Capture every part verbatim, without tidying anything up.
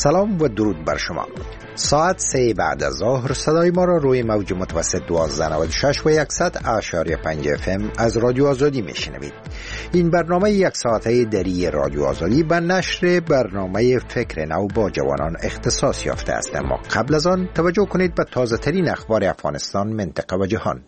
سلام و درود بر شما. ساعت سه بعد از ظهر صدای ما را روی موج متوسط دوازده نود و شش و صد اشاری پنج اف ام از رادیو آزادی میشنوید. این برنامه یک ساعته دری رادیو آزادی به نشر برنامه فکر نو با جوانان اختصاص یافته است، اما قبل از آن توجه کنید به تازه ترین اخبار افغانستان، منطقه و جهان.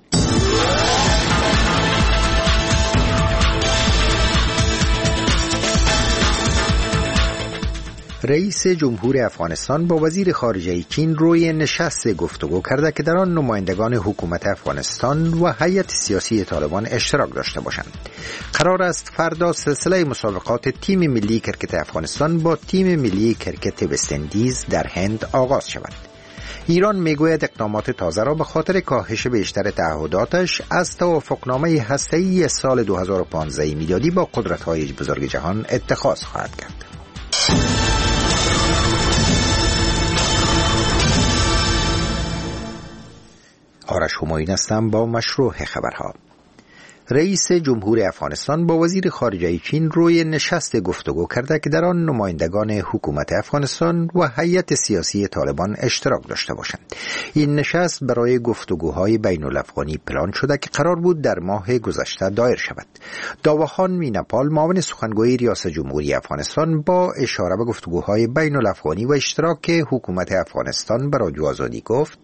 رئیس جمهور افغانستان با وزیر خارجه چین روی نشست گفتگو کرده که در آن نمایندگان حکومت افغانستان و هیئت سیاسی طالبان اشتراک داشته باشند. قرار است فردا سلسله مسابقات تیم ملی کرکت افغانستان با تیم ملی کرکت وست‌اندیز در هند آغاز شود. ایران میگوید اقدامات تازه را به خاطر کاهش بیشتر تعهداتش از توافقنامه هسته‌ای سال دو هزار و پانزده میلادی با قدرت‌های بزرگ جهان اتخاذ خواهد کرد. آرش همایون هستم با مشروع خبرها. رئیس جمهور افغانستان با وزیر خارجه چین روی نشست گفتگو کرده که در آن نمایندگان حکومت افغانستان و هیئت سیاسی طالبان اشتراک داشته باشند. این نشست برای گفتگوهای بین الافغانی پلان شده که قرار بود در ماه گذشته دایر شود. داوخان میناپال، معاون سخنگوی ریاست جمهوری افغانستان، با اشاره به گفتگوهای بین الافغانی و اشتراک حکومت افغانستان به رادیو آزادی گفت: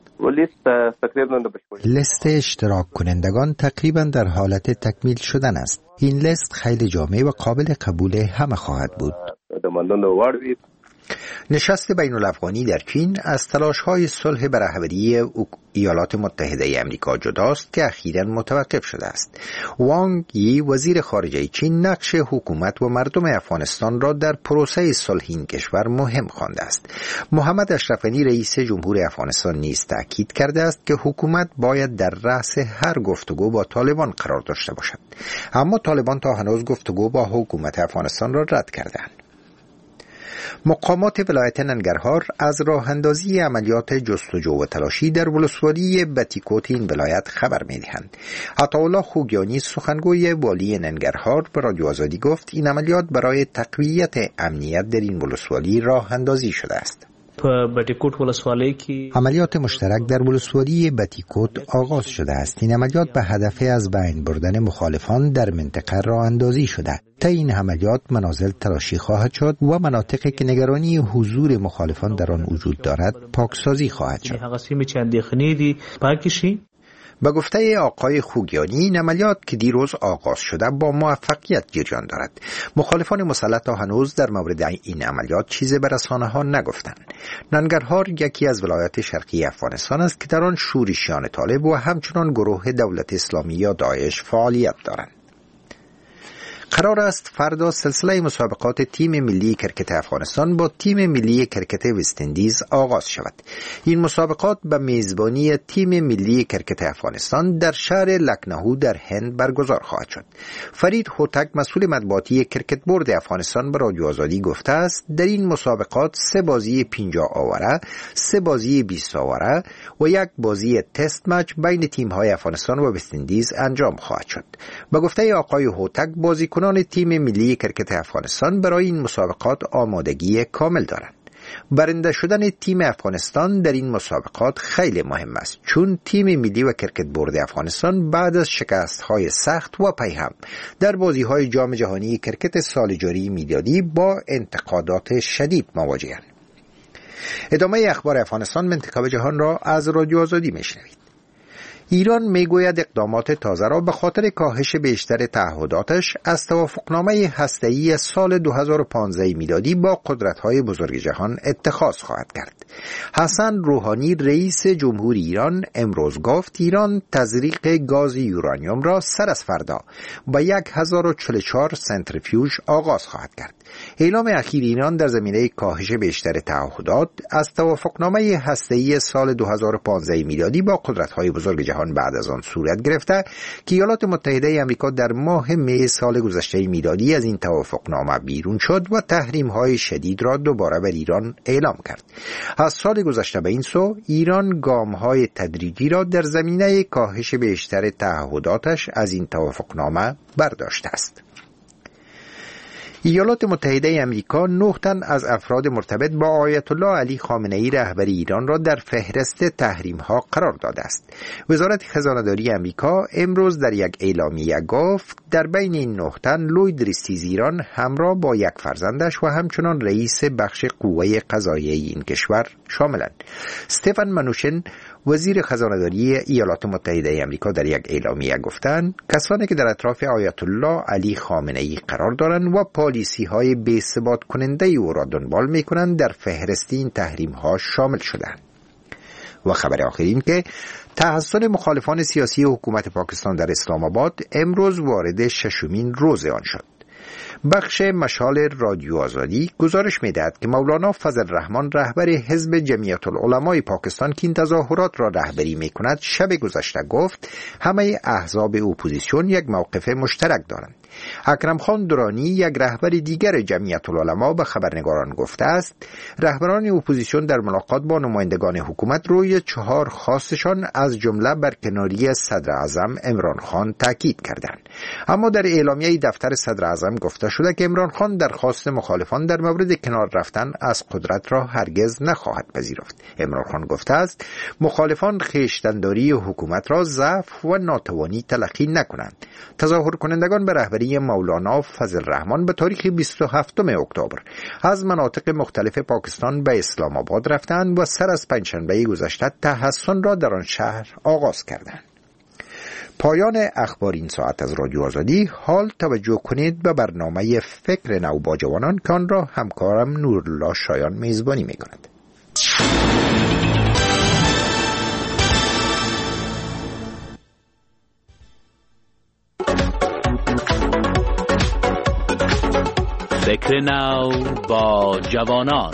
لیست اشتراک کنندگان تقریبا در حالت تکمیل شدن است. این لیست خیلی جامع و قابل قبول همه خواهد بود. نشست بین الافغانی در چین از تلاش‌های صلح به رهبری ایالات متحده آمریکا جداست که اخیراً متوقف شده است. وانگ یی، وزیر خارجه چین، نقش حکومت و مردم افغانستان را در پروسه صلح این کشور مهم خوانده است. محمد اشرف غنی، رئیس جمهور افغانستان، نیز تاکید کرده است که حکومت باید در رأس هر گفتگو با طالبان قرار داشته باشد، اما طالبان تا هنوز گفتگو با حکومت افغانستان را رد کردند. مقامات ولایت ننگرهار از راه اندازی عملیات جستجو و تلاشی در ولسوالی بتیکوت این ولایت خبر می‌دهند. عطاالله خوگیانی، سخنگوی والی ننگرهار، به رادیو آزادی گفت این عملیات برای تقویت امنیت در این ولسوالی راه اندازی شده است. عملیات مشترک در ولسوالی بتیکوت آغاز شده است. این عملیات به هدف از بین بردن مخالفان در منطقه راه اندازی شده. تا این عملیات منازل تلاشی خواهد شد و مناطقی که نگرانی حضور مخالفان در آن وجود دارد پاکسازی خواهد شد. به گفته آقای خوگیانی، این عملیات که دیروز آغاز شده با موفقیت جریان دارد. مخالفان مسلح تا هنوز در مورد این عملیات چیزی به رسانه‌ها نگفتند. ننگرهار یکی از ولایات شرقی افغانستان است که در آن شورشیان طالب و همچنان گروه دولت اسلامی یا داعش فعالیت دارند. قرار است فردا سلسله مسابقات تیم ملی کرکت افغانستان با تیم ملی کرکت وست‌اندیز آغاز شود. این مسابقات به میزبانی تیم ملی کرکت افغانستان در شهر لکنهو در هند برگزار خواهد شد. فرید هوتک، مسئول مطبوعاتی کرکت بورد افغانستان، به رادیو آزادی گفته است در این مسابقات سه بازی پنجاه آوره، سه بازی بیست آوره و یک بازی تست مچ بین تیم‌های افغانستان و وست‌اندیز انجام خواهد شد. به گفته آقای هوتک، بازی کنان تیم ملی کرکت افغانستان برای این مسابقات آمادگی کامل دارند. برنده شدن تیم افغانستان در این مسابقات خیلی مهم است، چون تیم ملی و کرکت بورد افغانستان بعد از شکست‌های سخت و پیهم در بازی‌های جام جهانی کرکت سال جاری میلادی با انتقادات شدید مواجه‌اند. ادامه اخبار افغانستان، منطقه و جهان را از رادیو آزادی میشنوید. ایران میگوید اقدامات تازه را به خاطر کاهش بیشتر تعهداتش از توافقنامه هسته‌ای سال دو هزار و پانزده میلادی با قدرت‌های بزرگ جهان اتخاذ خواهد کرد. حسن روحانی، رئیس جمهور ایران، امروز گفت ایران تزریق گاز یورانیوم را سر از فردا با هزار و چهل و چهار سنتریفیوژ آغاز خواهد کرد. اعلام اخیر ایران در زمینه کاهش بیشتر تعهدات از توافقنامه هسته‌ای سال دو هزار و پانزده میلادی با قدرت‌های بزرگ جهان بعد از آن صورت گرفته که ایالات متحده آمریکا در ماه می سال گذشته میلادی از این توافقنامه بیرون شد و تحریم‌های شدید را دوباره بر ایران اعلام کرد. از سال گذشته به این سو ایران گام‌های تدریجی را در زمینه کاهش بیشتر تعهداتش از این توافقنامه برداشته است. ایالات متحده آمریکا نه تن از افراد مرتبط با آیت الله علی خامنه ای رهبر ایران را در فهرست تحریم ها قرار داده است. وزارت خزانه‌داری آمریکا امروز در یک اعلامیه گفت در بین این نه تن لوید ریستیز ایران همراه با یک فرزندش و همچنان رئیس بخش قوه قضاییه این کشور شاملند. استفان منوشن وزیر خزانه‌داری ایالات متحده آمریکا در یک اعلامیه گفتند کسانی که در اطراف آیت الله علی خامنه ای قرار دارند و پالیسی های بی ثبات کننده او را دنبال می کنند در فهرست این تحریم ها شامل شدند. و خبر آخر این که تحصن مخالفان سیاسی حکومت پاکستان در اسلام آباد امروز وارد ششمین روز آن شد. بخش مشال رادیو آزادی گزارش می‌دهد که مولانا فضل الرحمن رهبر حزب جمعیت العلمای پاکستان که این تظاهرات را رهبری می‌کند شب گذشته گفت همه احزاب اپوزیسیون یک موقف مشترک دارند. اکرم خان درانی یک رهبر دیگر جمعیت العلما به خبرنگاران گفته است رهبران اپوزیسیون در ملاقات با نمایندگان حکومت روی چهار خواستشان از جمله برکناری صدر اعظم عمران خان تاکید کردند. اما در اعلامیه دفتر صدر اعظم گفته شده که عمران خان درخواست مخالفان در مورد کنار رفتن از قدرت را هرگز نخواهد پذیرفت. عمران خان گفته است مخالفان خویشتن‌داری حکومت را ضعف و ناتوانی تلقی نکنند. تظاهر کنندگان به رهبری مولانا فضل الرحمن به تاریخ بیست و هفتم اکتبر از مناطق مختلف پاکستان به اسلام آباد رفتند و سر از پنجشنبه گذشته تحصن را در آن شهر آغاز کردند. پایان اخبار این ساعت از رادیو آزادی. حال توجه کنید به برنامه فکر نو با جوانان که آن را همکارم نورالله شایان میزبانی میکند. فکر نو با جوانان.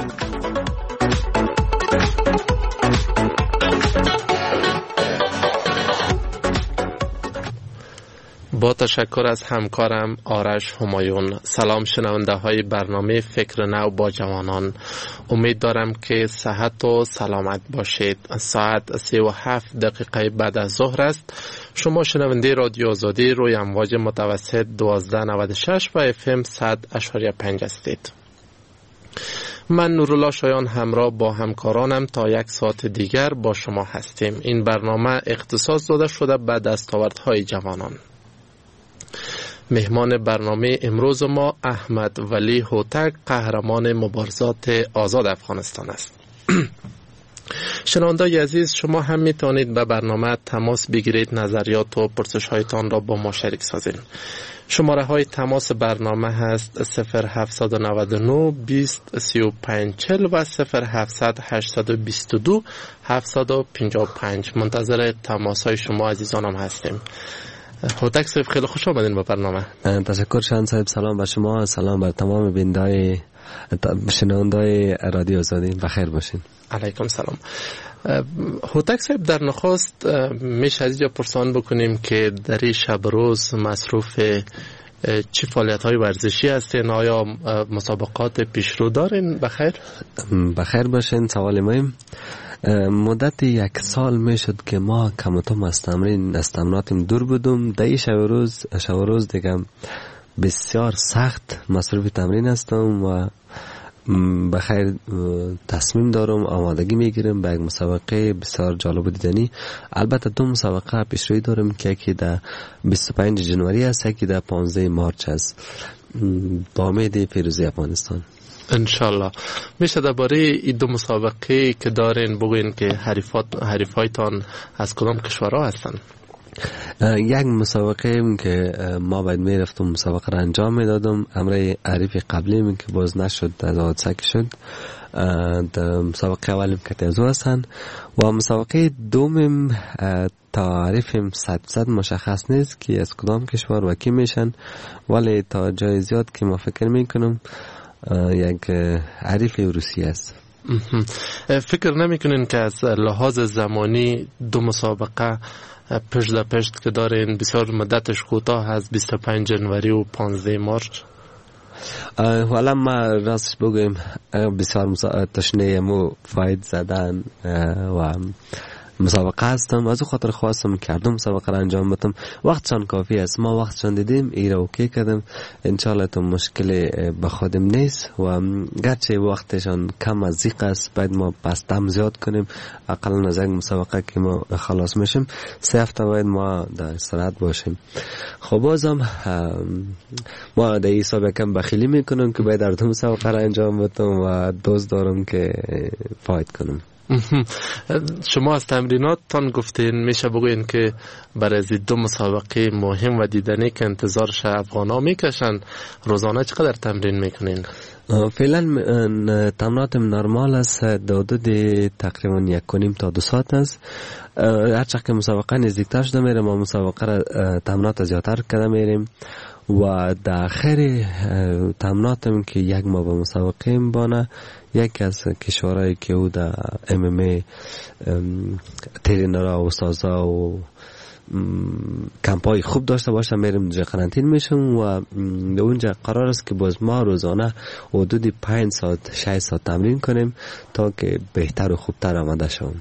با تشکر از همکارم آرش همایون. سلام شنونده های برنامه فکر نو با جوانان. امید دارم که صحت و سلامت باشید. ساعت سی و هفت دقیقه بعد از ظهر است. شما شنونده رادیو آزادی روی امواج متوسط دوازده نود و شش و اف ام صد و پنج هستید. من نورالله شایان همراه با همکارانم تا یک ساعت دیگر با شما هستیم. این برنامه اختصاص داده شده به دستاوردهای جوانان. مهمان برنامه امروز ما احمد ولی هوتک قهرمان مبارزات آزاد افغانستان است. شنوندگان عزیز شما هم میتونید به برنامه تماس بگیرید، نظریات و پرسش هایتان را با ما شریک سازید. شماره های تماس برنامه هست صفر هفت نه نه بیست سی و پنج چهل و صفر هفت هشت دو دو هفت پنج پنج. منتظر تماس های شما عزیزانم هستیم. هوتک صاحب خیلی خوش آمدین به برنامه. تشکر شان صاحب. سلام بر شما، سلام بر تمام بینندگان شنوندگان رادیو آزادی. بخیر باشین. علیکم سلام. هوتک صاحب در نخست میشه از اینجا پرسان بکنیم که در این شب روز مصروف چه فعالیت های ورزشی هستین؟ آیا مسابقات پیشرو دارین؟ بخیر؟ بخیر باشین. سوال مهم. مدت یک سال میشد که ما کم و کم از تمرین از تمریناتم دور بودم. در این شب روز شب روز دیگه بسیار سخت مصروف تمرین هستم و بخیر تصمیم دارم آمادگی میگیرم به یک مسابقه بسیار جالب و دیدنی. البته دو مسابقه پیشروی دارم که یکی در بیست و پنج جنوری است، یکی در پانزده مارچ است با امید پیروزی افغانستان انشالله. میشه درباره این دو مسابقه که دارین بگوین که حریفات حریفایتان از کدام کشورها هستن؟ یک مسابقه که ما باید میرفتم مسابقه را انجام میدادم، امره حریف قبلی که باز نشد از حادثه شد. در مسابقه اولیم که تیزو هستن و مسابقه دومیم تعریفیم صد صد مشخص نیست که از کدام کشور و کی میشن، ولی تا جای زیاد که ما فکر میکنم یک حریف روسیه است. فکر نمیکنین که از لحاظ زمانی دو مسابقه پشت در پشت که دارین بسیار مدتش کوتاه از بیست و پنج جنوری و پانزده مارچ؟ حالا ما راستش بگویم بسیار تشنه مو فاید زدن و مسابقه هستم، از او خاطر خواستم کردم مسابقه را انجام بدم. وقتشان کافی است، ما وقتشان دیدیم، ای را اوکی کردم. انشالله تو مشکل به خودم نیست و گرچه وقتشان کم از زیق است، باید ما پس دم زیاد کنیم. اقلا از یک مسابقه که ما خلاص میشیم سه هفته باید ما در استراحت باشیم. خب بازم ما در حساب یکم بخیلی میکنم که باید در دو مسابقه را انجام بدم و دوست دارم که فاید کنم. شما از تمریناتتان گفتین، میشه بگوین که برای دو مسابقه مهم و دیدنی که انتظارش افغانا میکشن روزانه چقدر تمرین میکنین؟ فعلا تمریناتم نرمال است، در حدود تقریبا یک و نیم تا دو ساعت است. هرچند که مسابقه نزدیکتر شده میره ما مسابقه را تمرینات زیادتر کرده میریم و در آخر تمریناتم که یک ماه به مسابقه بانه، یکی از کشورهایی که او در ام ام ای ترینرها و استادا و کمپای خوب داشته باشه میرم اونجا قرنطینه میشم و اونجا قرار است که باز ما روزانه حدود پنج ساعت شش ساعت تمرین کنیم تا که بهتر و خوبتر آماده شوم.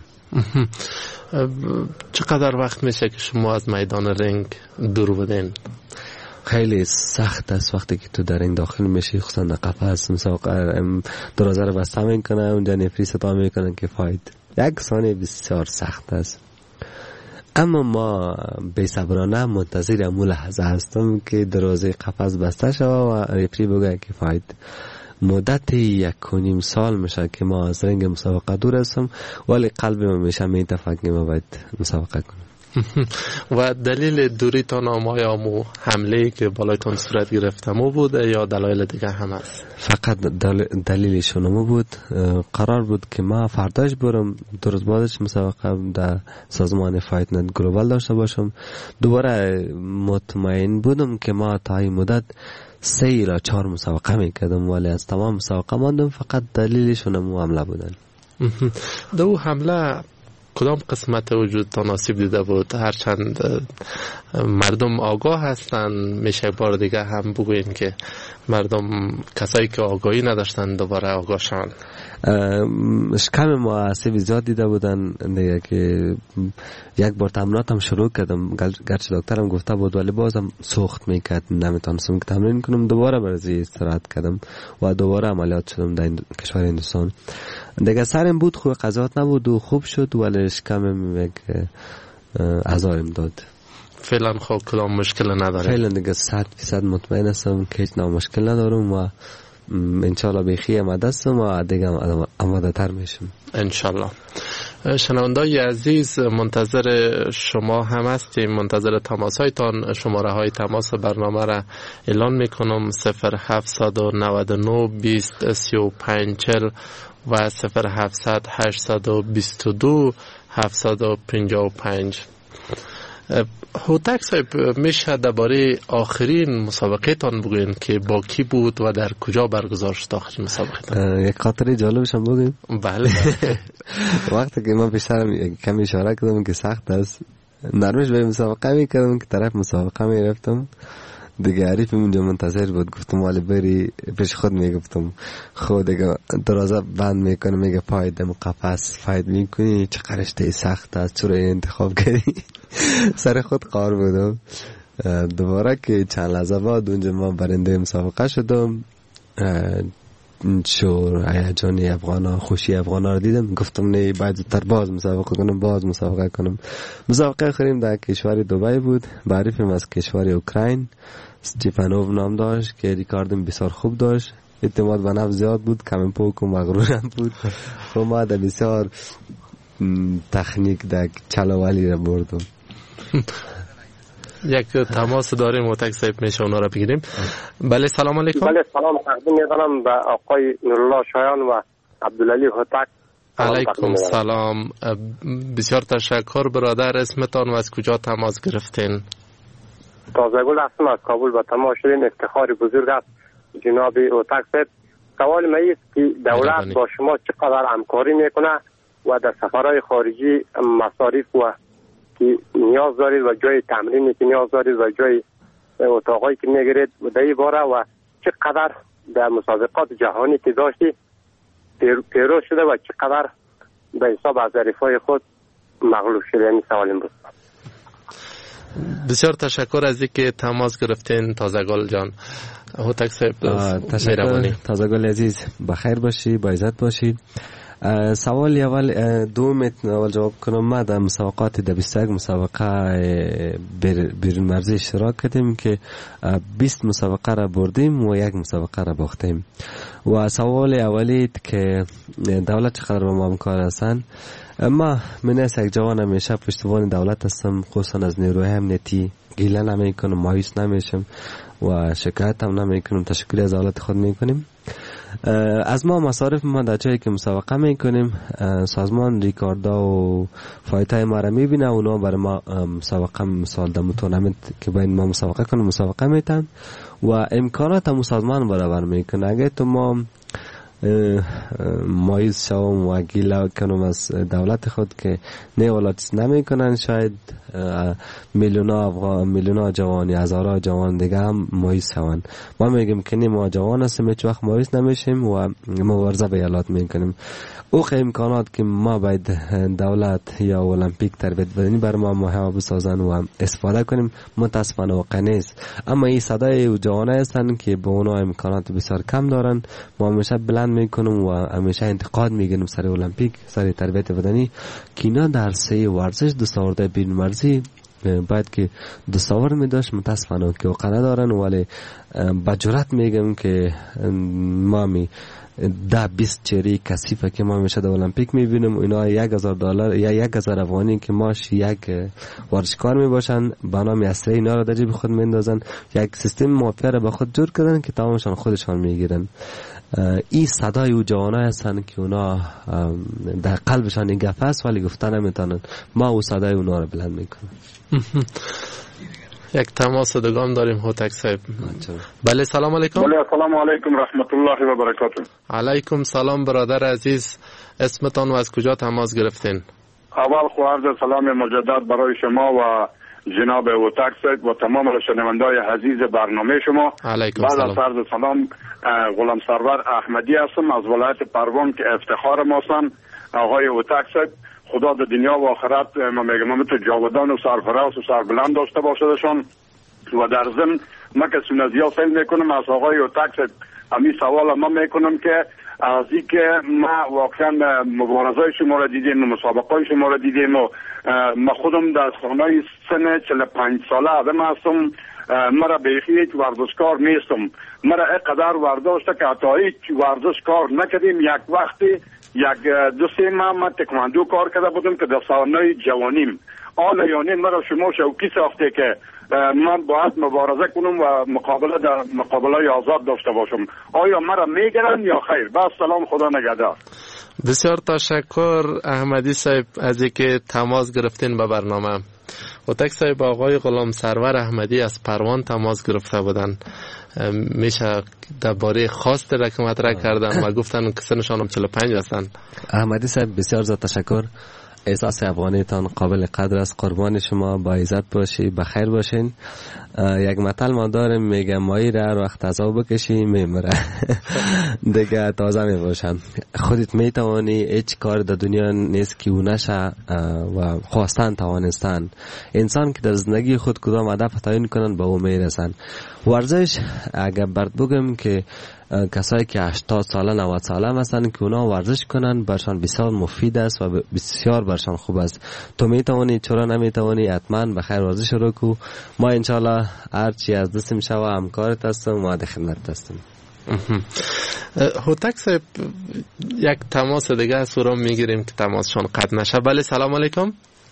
چقدر وقت میشه که شما از میدان رنگ دور بدین؟ خیلی سخت است وقتی که تو در این داخل میشی، خصوصا در قفس مسابقه دروازه رو بسته میکنه، اونجا نفری صدا میکنن که فاید. یک ثانیه بسیار سخت است، اما ما بی‌صبرانه منتظر امون لحظه هستم که دروازه قفس بسته شود و رفری بگه که فاید. مدت یک و نیم سال میشه که ما از رنگ مسابقه دور هستم، ولی قلب ما میشه میتفکر که ما باید مسابقه کنیم. و دلیل دوریتان آیا مو حمله که بالایتان صورت گرفته مو بود یا دلایل دیگه هم هست؟ فقط دل... دلیلشون مو بود. قرار بود که ما فرداش برم دو روز بعدش مسابقه در سازمان فایت نت گلوبال داشته باشم. دوباره مطمئن بودم که ما تا این مدت سه یا چهار مسابقه میکردم، ولی از تمام مسابقه ماندم. فقط دلیلشون مو حمله بودن. دو حمله کدام قسمت وجود تناسب دیده بود؟ هرچند مردم آگاه هستن، میشه بار دیگه هم بگوین که مردم کسایی که آگاهی نداشتن دوباره آگاه شدن. شکم ما عصبی زیاد دیده بودن دیگه که یک بار تمرینات هم شروع کردم، گرچه دکترم گفته بود ولی بازم سوخت میکرد، نمیتونستم که تمرین کنم. دوباره برای استراحت کردم و دوباره عملیات شدم در کشور هندوستان. دیگه سرم بود خوب، قضاوت نبود و خوب شد، ولی شکمم یک آزارم داد. فعلا خب کدام مشکل نداره؟ فعلا دیگه صد فیصد مطمئن هستم که هیچ نوع مشکل ندارم و انشالله بخیر آماده هستم و دیگه آماده تر میشم انشالله. شنوندای عزیز، منتظر شما هم هستیم، منتظر تماس هایتان. شماره های تماس برنامه را اعلان میکنم: صفر هفتصد و نود و نه بیست سی و پنج چهل و صفر هفتصد هشتصد و بیست و دو هفتصد و پنجاه و پنج. هوتک صاحب، میشه درباره آخرین مسابقه تان بگوین که با کی بود و در کجا برگزار شد آخرین مسابقه تان؟ یک خاطره جالبش هم بگیم. بله. وقتی که من پیشترم کمی اشاره کردم که سخت است، نرمش به مسابقه میکردم که طرف مسابقه میرفتم دیگه، عریف اونجا منتظر بود. گفتم والی بری پیش خود، میگفتم خود دیگه درازه بند میکنه، میگه پایدم قفس فاید میکنی، چه رشته سخت است، چرا انتخاب کردی؟ سر خود قار بودم. دوباره که چند لحظه بعد اونجا ما برنده مسابقه شدم، شور هیجان افغانا، خوشی افغانا رو دیدم. گفتم نه باید زودتر باز مسابقه کنم، باز مسابقه کنم. مسابقه آخرین در کشور دبی بود، بعریفم از کشور اوکراین. استیپانوف نام داشت که ریکاردم بسیار خوب داشت، اعتماد به نفس زیاد بود، کم پوک و مغرورم بود. و ما در بسیار تکنیک در چلاولی را بردم. یک تماس داریم هوتک صاحب، میشه اونا را بگیریم. بله سلام علیکم. بله سلام، تقدیم می‌کنم به آقای نورالله شایان و عبدالعلی هوتک. علیکم سلام، بسیار تشکر برادر. اسمتان و از کجا تماس گرفتین؟ تازه‌گل هستم، از کابل به تماس شدین. افتخار بزرگ است جناب هوتک صاحب. سوال من است که دولت با شما چقدر همکاری میکنه و در سفرهای خارجی مصارف و که نیاز دارید و جای تمرینی که نیاز دارید و جای اتاقایی که میگیرید در این باره و چقدر در مسابقات جهانی که داشتی پیرو شده و چقدر به حساب از ظریفای خود مغلوب شد. یعنی سوالم بود. بسیار تشکر از اینکه تماس گرفتین تازگل جان. هوتک صاحب تشکر. تازگل عزیز بخیر باشی، با عزت باشی. سوال اول دوم اول جواب کنم. ما در مسابقات در بیست و یک مسابقه بیرون مرزی اشتراک کردیم که بیست مسابقه را بردیم و یک مسابقه را باختیم. و سوال اولی که دولت چقدر با ما همکار هستند، ما من از یک جوان همیشه پشتیبان دولت هستم، خصوصا از نیروی امنیتی گیله نمی کنم، مایوس نمیشم و شکایت هم نمی کنم، تشکر از دولت خود می کنیم. از ما مصارف ما در جایی که مسابقه می کنیم سازمان ریکاردا و فایده ما را می بینه، اونا برای ما مسابقه مثال در تورنمنت که باید ما مسابقه کنیم مسابقه میتن و امکانات هم سازمان برابر میکنه. اگه تو ما مایز شوم و گیله کنم از دولت خود که نه ولاتیس نمی کنن، شاید میلیون افغان میلیون جوانی هزارها جوان دیگه هم مایز شون. ما میگیم که نه ما جوان هستیم هیچ وقت مایز نمیشیم و مبارزه به ایالات میکنیم. او امکانات که ما باید دولت یا المپیک تربیت بدنی بر ما محو بسازن و استفاده کنیم متاسفانه واقع نیست. اما این صدای جوانه هستن که به اونا امکانات بسیار کم دارن. ما همیشه بلند میکنم و همیشه انتقاد میگنم سر المپیک، سر تربیت بدنی که اینا در سه ورزش دستاورده بین مرزی باید که دستاور می داشت، متاسفانه که واقعا ندارن. ولی با جرات میگم که ما می ده بیست چهره کثیفه که ما میشه در المپیک میبینیم، اینا یک هزار دلار یا یک هزار افغانی که ماش یک ورزشکار میباشن با نام اسره اینا رو در جیب خود میندازن، یک سیستم مافیا رو به خود جور کردن که تمامشان خودشان میگیرن. این صدای او جوانای هستن که اونا در قلبشان این گپ است ولی گفتن نمیتونن. ما او صدای اونا رو بلند میکنیم. یک تماس دگام داریم هوتک صاحب. بله سلام علیکم. بله سلام علیکم رحمت الله و برکاته. علیکم سلام برادر عزیز، اسمتان و از کجا تماس گرفتین؟ اول خو عرض سلام مجدد برای شما و جناب هوتک صاحب و تمام شنوندای عزیز برنامه شما. علیکم بعد سلام. از عرض سلام غلام سرور احمدی هستم از ولایت پروان که افتخار ما هستن. آقای هوتک صاحب خدا در دنیا و آخرت ما میگم تو جاودان و سرفراز و سربلند داشته باشدشان. و در ضمن ما که سنزیا فیل میکنم از آقای هوتک صاحب همین سوال ما میکنم که از این که ما واقعا مبارزه شما را دیدیم و مسابقه شما را دیدیم و ما خودم در سالهای سن چهل و پنج ساله آدم هستم، مرا بیخی هیچ ورزشکار نیستم. مرا اینقدر ورداشته که حتی هیچ ورزش کار نکردیم. یک وقتی یک دو سه ماه من تکواندو کار کرده بودم که در سالهای جوانیم. آن یعنی مرا شما شوکی ساخته که من باید مبارزه کنم و مقابله در مقابله آزاد داشته باشم. آیا مرا میگیرن یا خیر؟ با سلام، خدا نگهدار. بسیار تشکر احمدی صاحب از اینکه تماس گرفتین به برنامه. هوتک صاحب آقای غلام سرور احمدی از پروان تماس گرفته بودن، میشه درباره خواست را که مطرح کردن و گفتن که سنشان هم چهل و پنج هستن. احمدی صاحب بسیار زیاد تشکر. احساس افغانیتان قابل قدر است. قربان شما، با عزت باشی، بخیر باشین. یک متل ما داریم میگه مایی را هر وقت تازه بکشی میمره دیگه تازه میباشن. خودت میتوانی، هیچ کار در دنیا نیست که او نشه و خواستن توانستن. انسان که در زندگی خود کدام هدف تعیین کنن به او میرسن. ورزش اگر برد بگم که کسایی که هشتاد ساله نود ساله هستن که اونا ورزش کنن برشان بسیار مفید است و بسیار برشان خوب است. تو میتوانی، چرا نمیتوانی؟ حتما بخیر ورزش رو کو. ما انشالله هرچی از دستم شوه همکارت هستم و در خدمت هستم. هوتک صاحب یک تماس دیگه از سورم میگیریم که تماسشان قطع نشه. بله سلام علیکم.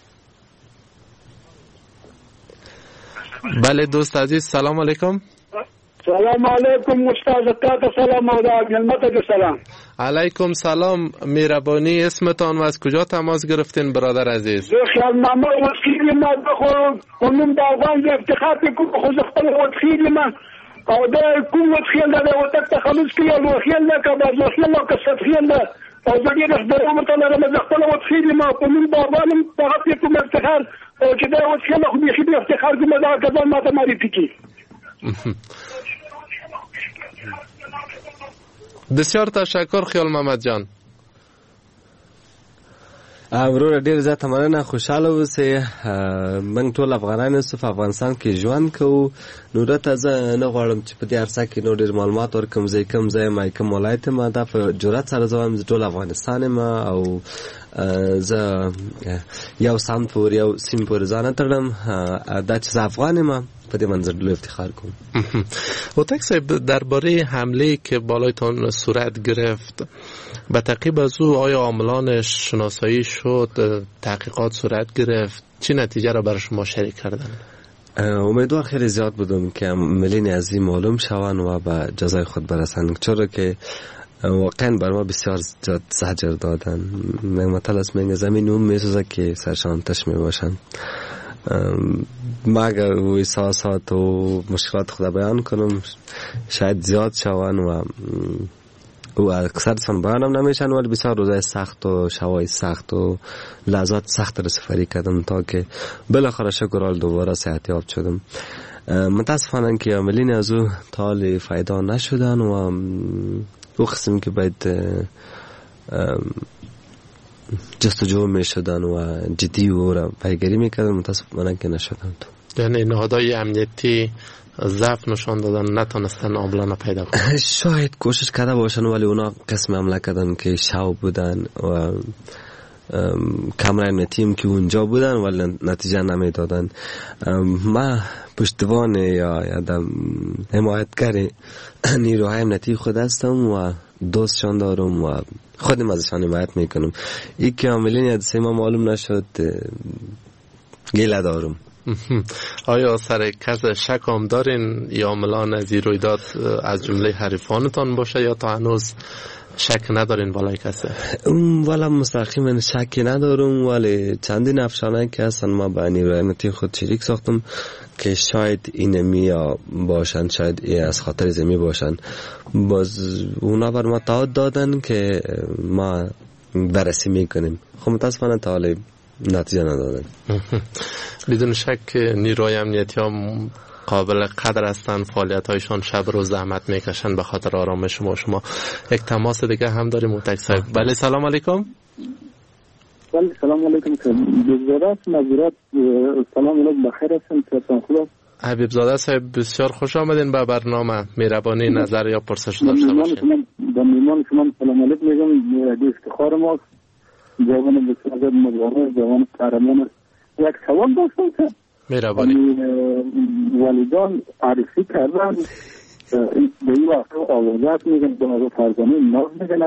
بله دوست عزیز سلام علیکم. سلام علیکم استاد تا سلام علیکم ملت سلام. علیکم سلام میربانی، اسمتان و از کجا تماس گرفتین برادر عزیز؟ خیال ماما وسیلی ما بخور کنم باغان افتخار بکن خود خپل وسیلی ما او دا کوم وسیل دا او تک تخلص کی او وسیل دا کا باز وسیل کا سفیل دا او دغه د درامه تعالی ما خپل وسیلی ما کوم باغان فقط کوم افتخار او چې دا وسیل خو به خې افتخار کوم دا کله ما ته معرفي کی. بسیار تشکر خیال محمد جان. ورور ډیر زیاته مننه، خوشاله اوسئ. موږ ټول افغانان یو په افغانستان کې ژوند کوو، نو راته زه نه غواړم چې په دې عرصه کې نور ډیر معلومات ورکړم. زه کوم ځای ما کوم ولایت ما دا په جرأت سره زه وایم ټول افغانستان ما، او زه یو سم پور یو سیم پور ځان تړم دا چې زه افغان ما، په دې منظر دلو افتخار کوم. هوتک صاحب، درباره حمله که بالایتان صورت گرفت به تعقیب از او آیا عاملانش شناسایی شد، تحقیقات صورت گرفت، چه نتیجه را برای شما شریک کردن؟ امیدوار خیلی زیاد بودم که عاملین از این معلوم شوند و به جزای خود برسند، چرا که واقعا بر ما بسیار زجر دادن. مثلا از میگه زمین اون میسوزه که سرشان تش میباشن. ما اگر و احساسات و مشکلات خدا بیان کنم شاید زیاد شوند و و اکثرشان بیانم نمیشن، ولی بسیار روزای سخت و شوای سخت و لحظات سخت را سفری کردم تا که بالاخره شکرال دوباره صحتیاب شدم. متاسفانه که عاملین از او تا حال فایده نشدن و او قسم که باید جستجو می شدن و جدی او را پیگیری می کردن، متاسفانه که نشدن. یعنی نهادهای امنیتی ضعف نشان دادن، نتونستن عاملان پیدا کنن. شاید کوشش کرده باشن ولی اونا قسم حمله کردن که شو بودن و کامرای امنیتی که اونجا بودن ولی نتیجه نمیدادن. ما پشتوان یا یا حمایتگر نیروهای امنیتی خود هستم و دوستشان دارم و خودم ازشان حمایت میکنم. این که عاملین حادثه ما معلوم نشد گله دارم. آیا سر کس شک هم دارین یا عاملان از این رویداد از جمله حریفانتان باشه یا تا هنوز شک ندارین بالای کسی؟ والا مستقیما شکی ندارم، ولی چندین افشانه که هستن ما به نیروی امنیتی خود شریک ساختم که شاید اینمی باشن، شاید ای از خاطر زمی باشن. باز اونا بر ما تعهد دادن که ما بررسی میکنیم. خب متاسفانه تا حالا نتیجه ندادن. بدون شک نیروی امنیتی هم قابل قدر هستن، فعالیت هایشان شب روز زحمت میکشن به خاطر آرامش شما. شما یک تماس دیگه هم داریم هوتک صاحب. بله سلام علیکم. بله سلام علیکم. بزرگوار مزورات سلام علیکم، بخیر هستم. تلفن خوب. حبیب زاده صاحب بسیار خوش آمدین به برنامه. مهربانی نظر یا پرسش داشته باشید. به میمان شما سلام علیکم میگم، به افتخار ماست. جوان بسیار مزورات، جوان قهرمان. یک سوال داشتم که مهربانی والدان عرفی کردن به این وقت آوازت میگن به نظر فرزانه ناز میگن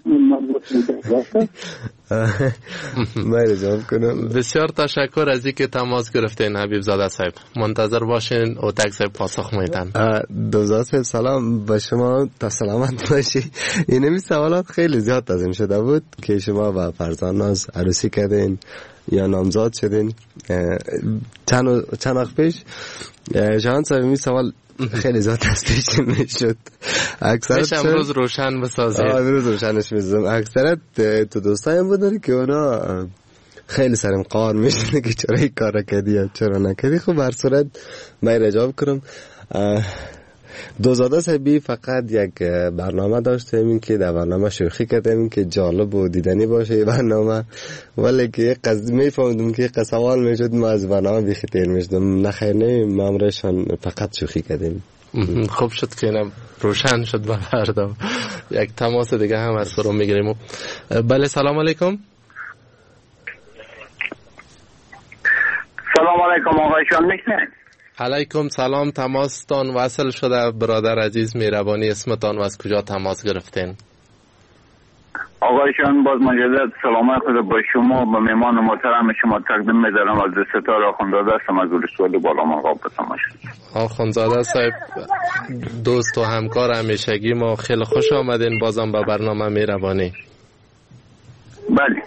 من جواب کنم. بسیار تشکر از اینکه تماس گرفتین حبیب زاده صاحب. منتظر باشین هوتک صاحب پاسخ میدن. دوزاد صاحب سلام به شما، تا سلامت باشی. این همی سوالات خیلی زیاد تازم شده بود که شما با فرزان ناز عروسی کردین یا نامزاد شدین. چند چند وقت پیش جهان صاحب می سوال خیلی زیاد تستیش میشد. اکثرت امروز روشن بسازید. امروز روشنش میزدم. اکثرت تو دوستایم بودن که اونا خیلی سرم قار میشن که چرا این کار کردی یا چرا نکردی. خب هر صورت من جواب کنم. دوزاده صاحبی فقط یک برنامه داشتیم این که در برنامه شوخی کردیم که جالب و دیدنی باشه این برنامه، ولی که یک قصد میفهمدم که یک سوال میشد ما از برنامه بیخی تیر میشدم. نخیر نه مامرشان فقط شوخی کردیم. خوب شد که اینم روشن شد به فردا. یک تماس دیگه هم از فرو میگیریم. بله سلام علیکم. سلام علیکم آقای شان میکنه. علیکم سلام، تماستان وصل شده برادر عزیز. مهربانی اسمتان و از کجا تماس گرفتین؟ آقایشان باز مجدد سلام خدا با شما و مهمان محترم شما تقدیم می‌دارم. از ستاره آخوندزاده هستم از اولسوال بالا مقام بسم آخوندزاده صاحب دوست و همکار همیشگی ما، خیلی خوش آمدین بازم به برنامه مهربانی. بله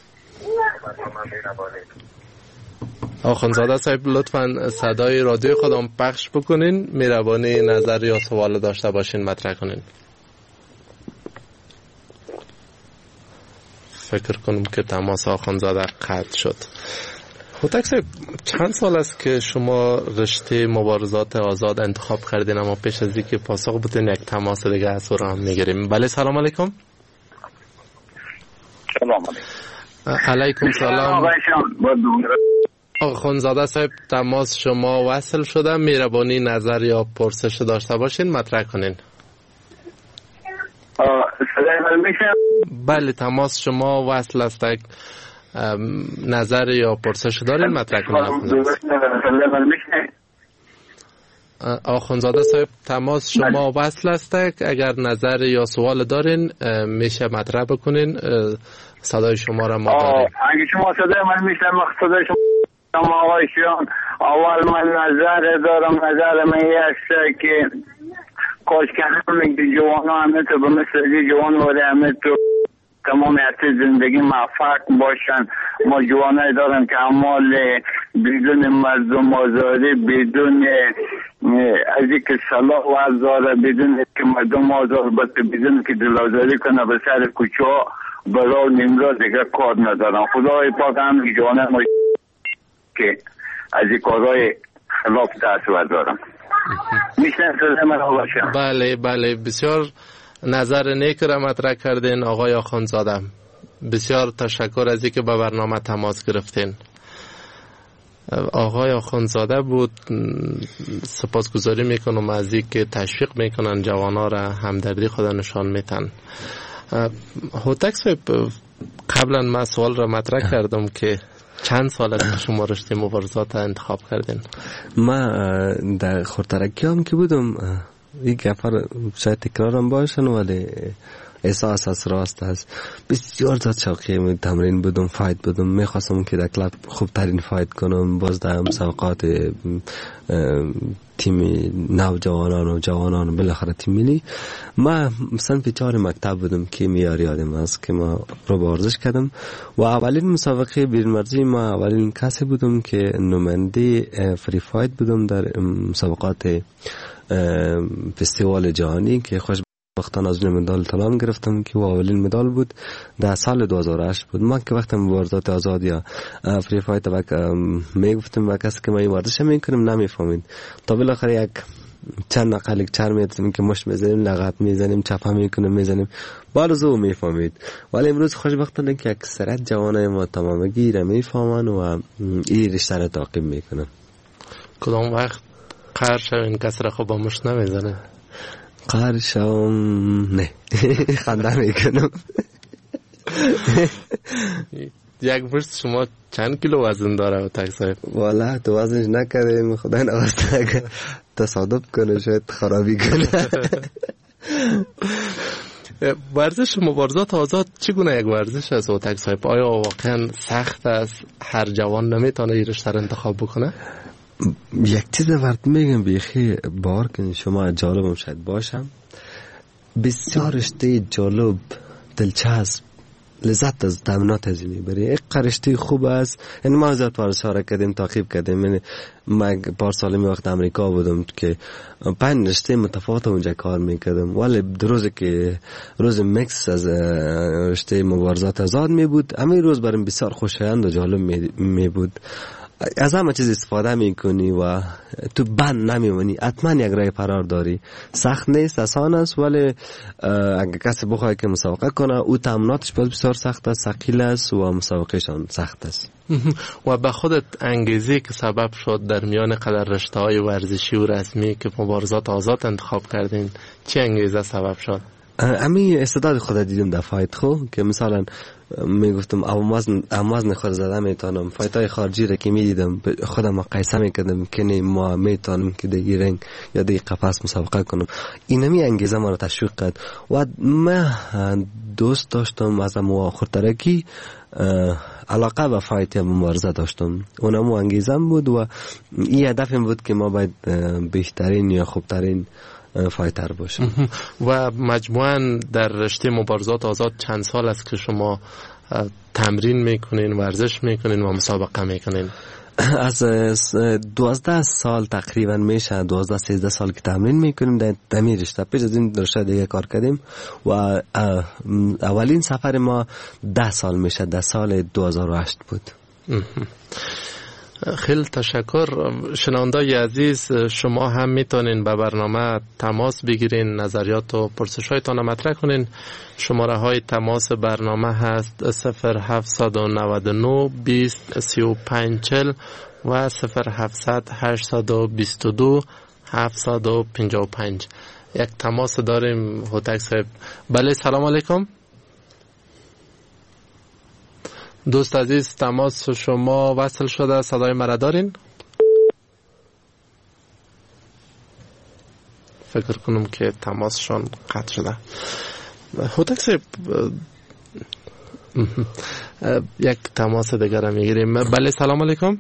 آخوندزاده صاحب لطفاً صدای رادیو خودم پخش بکنین، مهربانی نظر یا سوال داشته باشین مطرح کنین. فکر کنم که تماس آخوندزاده قطع شد. هوتک صاحب چند سال است که شما رشته مبارزات آزاد انتخاب کردین، اما پیش از اینکه پاسخ بدین یک تماس دیگه از رو هم میگیریم. بله سلام علیکم. سلام علیکم. علیکم سلام. آقا خانزاده صاحب تماس شما وصل شده، مهربانی نظر یا پرسش داشته باشین مطرح کنین. بله تماس شما وصل است، نظر یا پرسش دارین مطرح کنین. آقا خانزاده صاحب تماس شما وصل است، اگر نظر یا سوال دارین میشه مطرح بکنین. صدای شما را ما داریم. اگه شما صدای من میشه صدای شما آقایشان، اول من نظر دارم، نظر من است که کاش که همه جوان همه تو به مثل جوان ولی همه تو تمام حتی زندگی موفق باشن. ما جوانای دارم که عمال بدون مردم آزاری، بدون از اینکه صلاح و ازاره، بدون که مردم آزار باشه، بدون که دلازاری کنه به سر کوچه ها برای نمرا دیگه کار ندارم. خدای پاک هم جوانای ما که از این کارهای خلاف تأثیر دارم. میشنن سلام من باشم. بله بله بسیار نظر نیک را مطرح کردین آقای آخوندزاده. بسیار تشکر از اینکه به برنامه تماس گرفتین. آقای آخوندزاده بود. سپاسگزاری میکنم از اینکه تشویق میکنن جوانا را، همدردی خود نشان میتن. هوتک صاحب قبلا من سوال را مطرح کردم که چند سال است که شما رشته مبارزات انتخاب کردین؟ من در خورترکی هم که بودم، یک گفر شاید تکرارم باشن ولی احساس از راست است. بسیار زیاد شوقی تمرین بودم، فایت بودم، میخواستم که در کلاب خوب ترین فایت کنم. باز در مسابقات تیم نوجوانان و جوانان بالاخره تیم ملی. ما مثلا پیچار مکتب بودم که میار یادم است که ما رو ورزش کردم و اولین مسابقه بیرون ورزشی ما اولین کسی بودم که نماینده فری فایت بودم در مسابقات فستیوال جهانی که خوش وقتا از مدال طلا گرفتم که اولین مدال بود در سال دو هزار و هشت بود. ما که وقتی مبارزات آزاد یا فری فایت وقت میگفتم و کسی که ما این ورزش میکنیم نمیفهمید تا بالاخره یک چند نقل یک چهار میتونیم که مش میزنیم، لغت میزنیم، چپا میکنیم، میزنیم، بارزو میفهمید. ولی امروز خوشبختانه که اکثریت جوانای ما تمامگی را میفهمن و این رشته را تعقیب میکنن. کدام وقت قهر شوین کسی را خوب با مشت نمیزنه؟ قهر شوم نه خنده میکنم. یک برس شما چند کیلو وزن داره هوتک صاحب؟ والا تو وزنش نکردیم، خدا نواسته اگر تصادف کنه شاید خرابی کنه. ورزش مبارزات آزاد چگونه یک ورزش است هوتک صاحب؟ آیا واقعا سخت است؟ هر جوان نمیتونه این رشته را انتخاب بکنه؟ یک چیز ورد میگم بیخی بار کنی شما جالبم شاید باشم. بسیار رشته جالب، دلچسب، لذت از تمرینات از میبری. یک رشته خوب است. یعنی ما زیاد پارسا کردیم، تعقیب کردیم. یعنی ما پار سال می وقت امریکا بودم که پنج رشته متفاوت اونجا کار میکردم، ولی روزی که روز میکس از رشته مبارزات آزاد می بود، همین روز برام بسیار خوشایند و جالب می, می بود. از همه چیز استفاده میکنی و تو بند نمیمونی. حتما یک راه فرار داری. سخت نیست، آسان است، ولی اگه کسی بخواد که مسابقه کنه او تمریناتش بسیار سخت است، ثقیل است و مسابقهشان سخت است. و به خودت انگیزه که سبب شد در میان قدر رشته‌های ورزشی و رسمی که مبارزات آزاد انتخاب کردین، چه انگیزه سبب شد؟ امی استعداد خود دیدم در فایت خو که مثلا میگفتم اومازن اومازن خود زدم میتونم، فایتای خارجی را که میدیدم خودم قیاسا میکردم که نه ما میتونم که در این رنگ یا در قفس مسابقه کنم. اینمی انگیزه ما را تشویق کرد و من دوست داشتم از مو خورترکی علاقه به فایت یا مبارزه داشتم. اونم انگیزم بود و این هدفم بود که ما باید بهترین یا خوبترین فایتر باشه. و مجموعاً در رشته مبارزات آزاد چند سال است که شما تمرین میکنین، ورزش میکنین و مسابقه میکنین؟ از دوازده سال تقریبا میشه، دوازده سیزده سال که تمرین میکنیم در دمی رشته. پیش از این رشته دیگه کار کردیم و اولین سفر ما ده سال میشه، در سال دو هزار و هشت بود. خیلی تشکر. شنوندای عزیز، شما هم میتونین به برنامه تماس بگیرین، نظریات و پرسش هایتان مطرح کنین. شماره های تماس برنامه هست صفر هفت نه نه بیست سی و پنج چهل و صفر هفت هشت دو دو هفت پنج پنج. یک تماس داریم هوتک صاحب. بله سلام علیکم دوست عزیز، تماس شما وصل شده، صدای مرا دارین؟ فکر کنم که تماسشون قطع شده. هوتک صاحب یک تماس دیگر میگیریم. بله سلام علیکم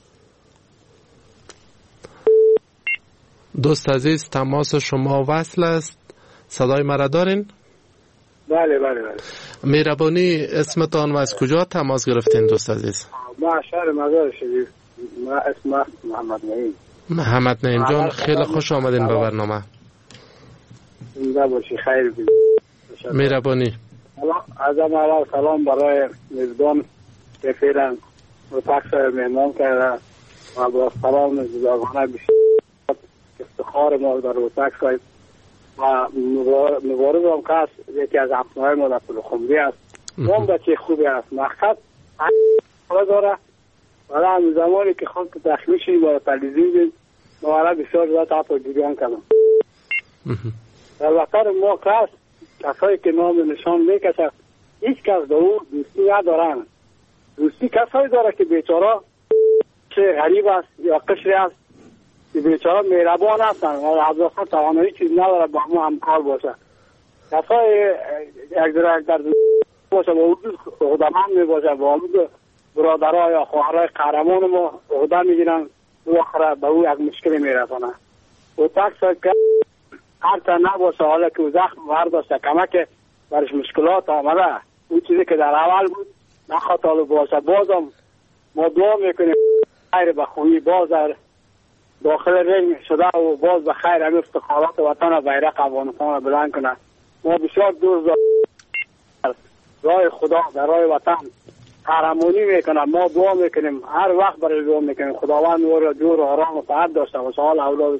دوست عزیز، تماس شما وصل است، صدای مرا دارین؟ بله بله بله. مهربانی اسمتان و از کجا تماس گرفتین دوست عزیز؟ ما شهر مزار شریف. ما اسم محمد نعیم. محمد نعیم جان، خیلی خوش آمدین به برنامه. زنده باشی، خیر بید. مهربانی. از اول سلام برای میزبان که فعلا هوتک صاحب مهمان کرده و با سلام جداگانه بسیار افتخار ما در هوتک صاحب و مبارزم که یکی از همسایه ما در پلخمری است. اون بچه خوبی است، مقصد حالا داره ولی هم زمانی که خود دخلی شدیم با تلویزیون دید ما بسیار زیاد حتی جریان کردم. در وطن ما کس کسایی که نام نشان میکشد هیچ کس در او دوستی ندارن. دوستی کسایی داره که بیچاره چه غریب است یا قشری است که بیچاره مهربان هستن و از اصلا توانایی چیز نداره با ما همکار باشه. کسای یک در یک در باشه با او خودمان می باشه با او برادرها یا خواهرهای قهرمان ما عهده میگیرن و آخره به او یک مشکلی میرسانه. هوتک صاحب که هر تا نباشه حالا که او زخم برداشته کمک برش مشکلات آمده اون چیزی که در اول بود نخطاله باشه. بازم ما دعا میکنیم خیر به خوبی باز در داخل رنگ شده و باز به خیر همین افتخارات وطن و بیرق افغانستان را بلند کنه. ما بسیار دور در راه خدا در راه وطن قهرمانی میکنه. ما دعا میکنیم، هر وقت برای دعا میکنیم خداوند او را جور و آرام و صحت داشته باشه، حال اولادش.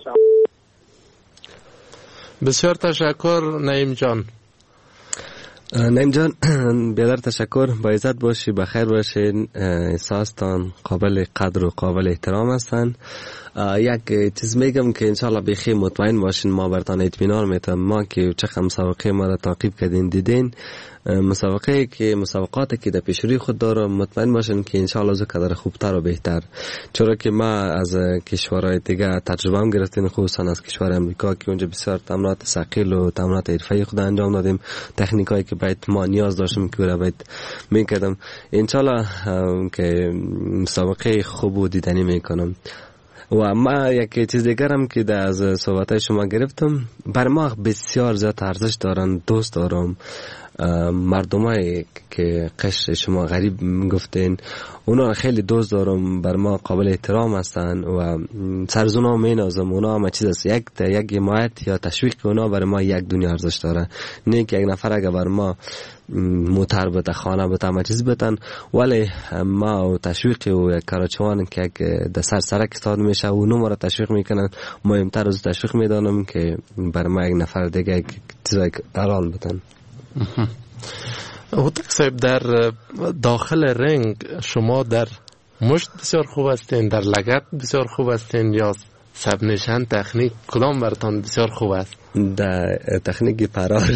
بسیار تشکر نعیم جان. نعیم جان بیادر تشکر، با عزت باشی، بخیر باشین. احساستان قابل قدر و قابل احترام هستن. یک چیز میگم که انشالله بخیر مطمئن باشین، ما برتان اطمینان میتم. ما که چقدر مسابقه ما را تعقیب کردین دیدین، مسابقه که مسابقاتی که در پیش روی خود داره، مطمئن باشین که انشالله از قدر خوبتر و بهتر. چرا که ما از کشورهای دیگه تجربه هم گرفتیم، خصوصا از کشور امریکا که اونجا بسیار تمرینات ثقیل و تمرینات حرفه‌ای خود انجام دادیم، تکنیکایی که باید ما نیاز داشتیم که را باید میکردم. انشالله که مسابقه خوب و دیدنی میکنم. و ما یک چیز دیگرم که در از صحبتای شما گرفتم، بر ما بسیار زیاد ارزش دارن، دوست دارم. مردمایی که قشر شما غریب گفتین اونا خیلی دوست دارم، بر ما قابل احترام هستن و سرزونا می نازم. اونا همه چیز است، یک یک حمایت یا تشویق اونا بر ما یک دنیا ارزش داره. نه که یک نفر اگه بر ما موتر بده، خانه بده، همه چیز بدن، ولی ما و تشویق و کراچوان که در سر سرک استاد میشه و اونو ما را تشویق میکنن، مهمتر از تشویق میدانم که بر ما یک نفر دیگه یک چیزای قرار بدن. هوتک صاحب، در داخل رنگ شما در مشت بسیار خوب هستین، در لگت بسیار خوب هستین، یا سب نشان تکنیک کدام برتان بسیار خوب است؟ در تکنیک پرار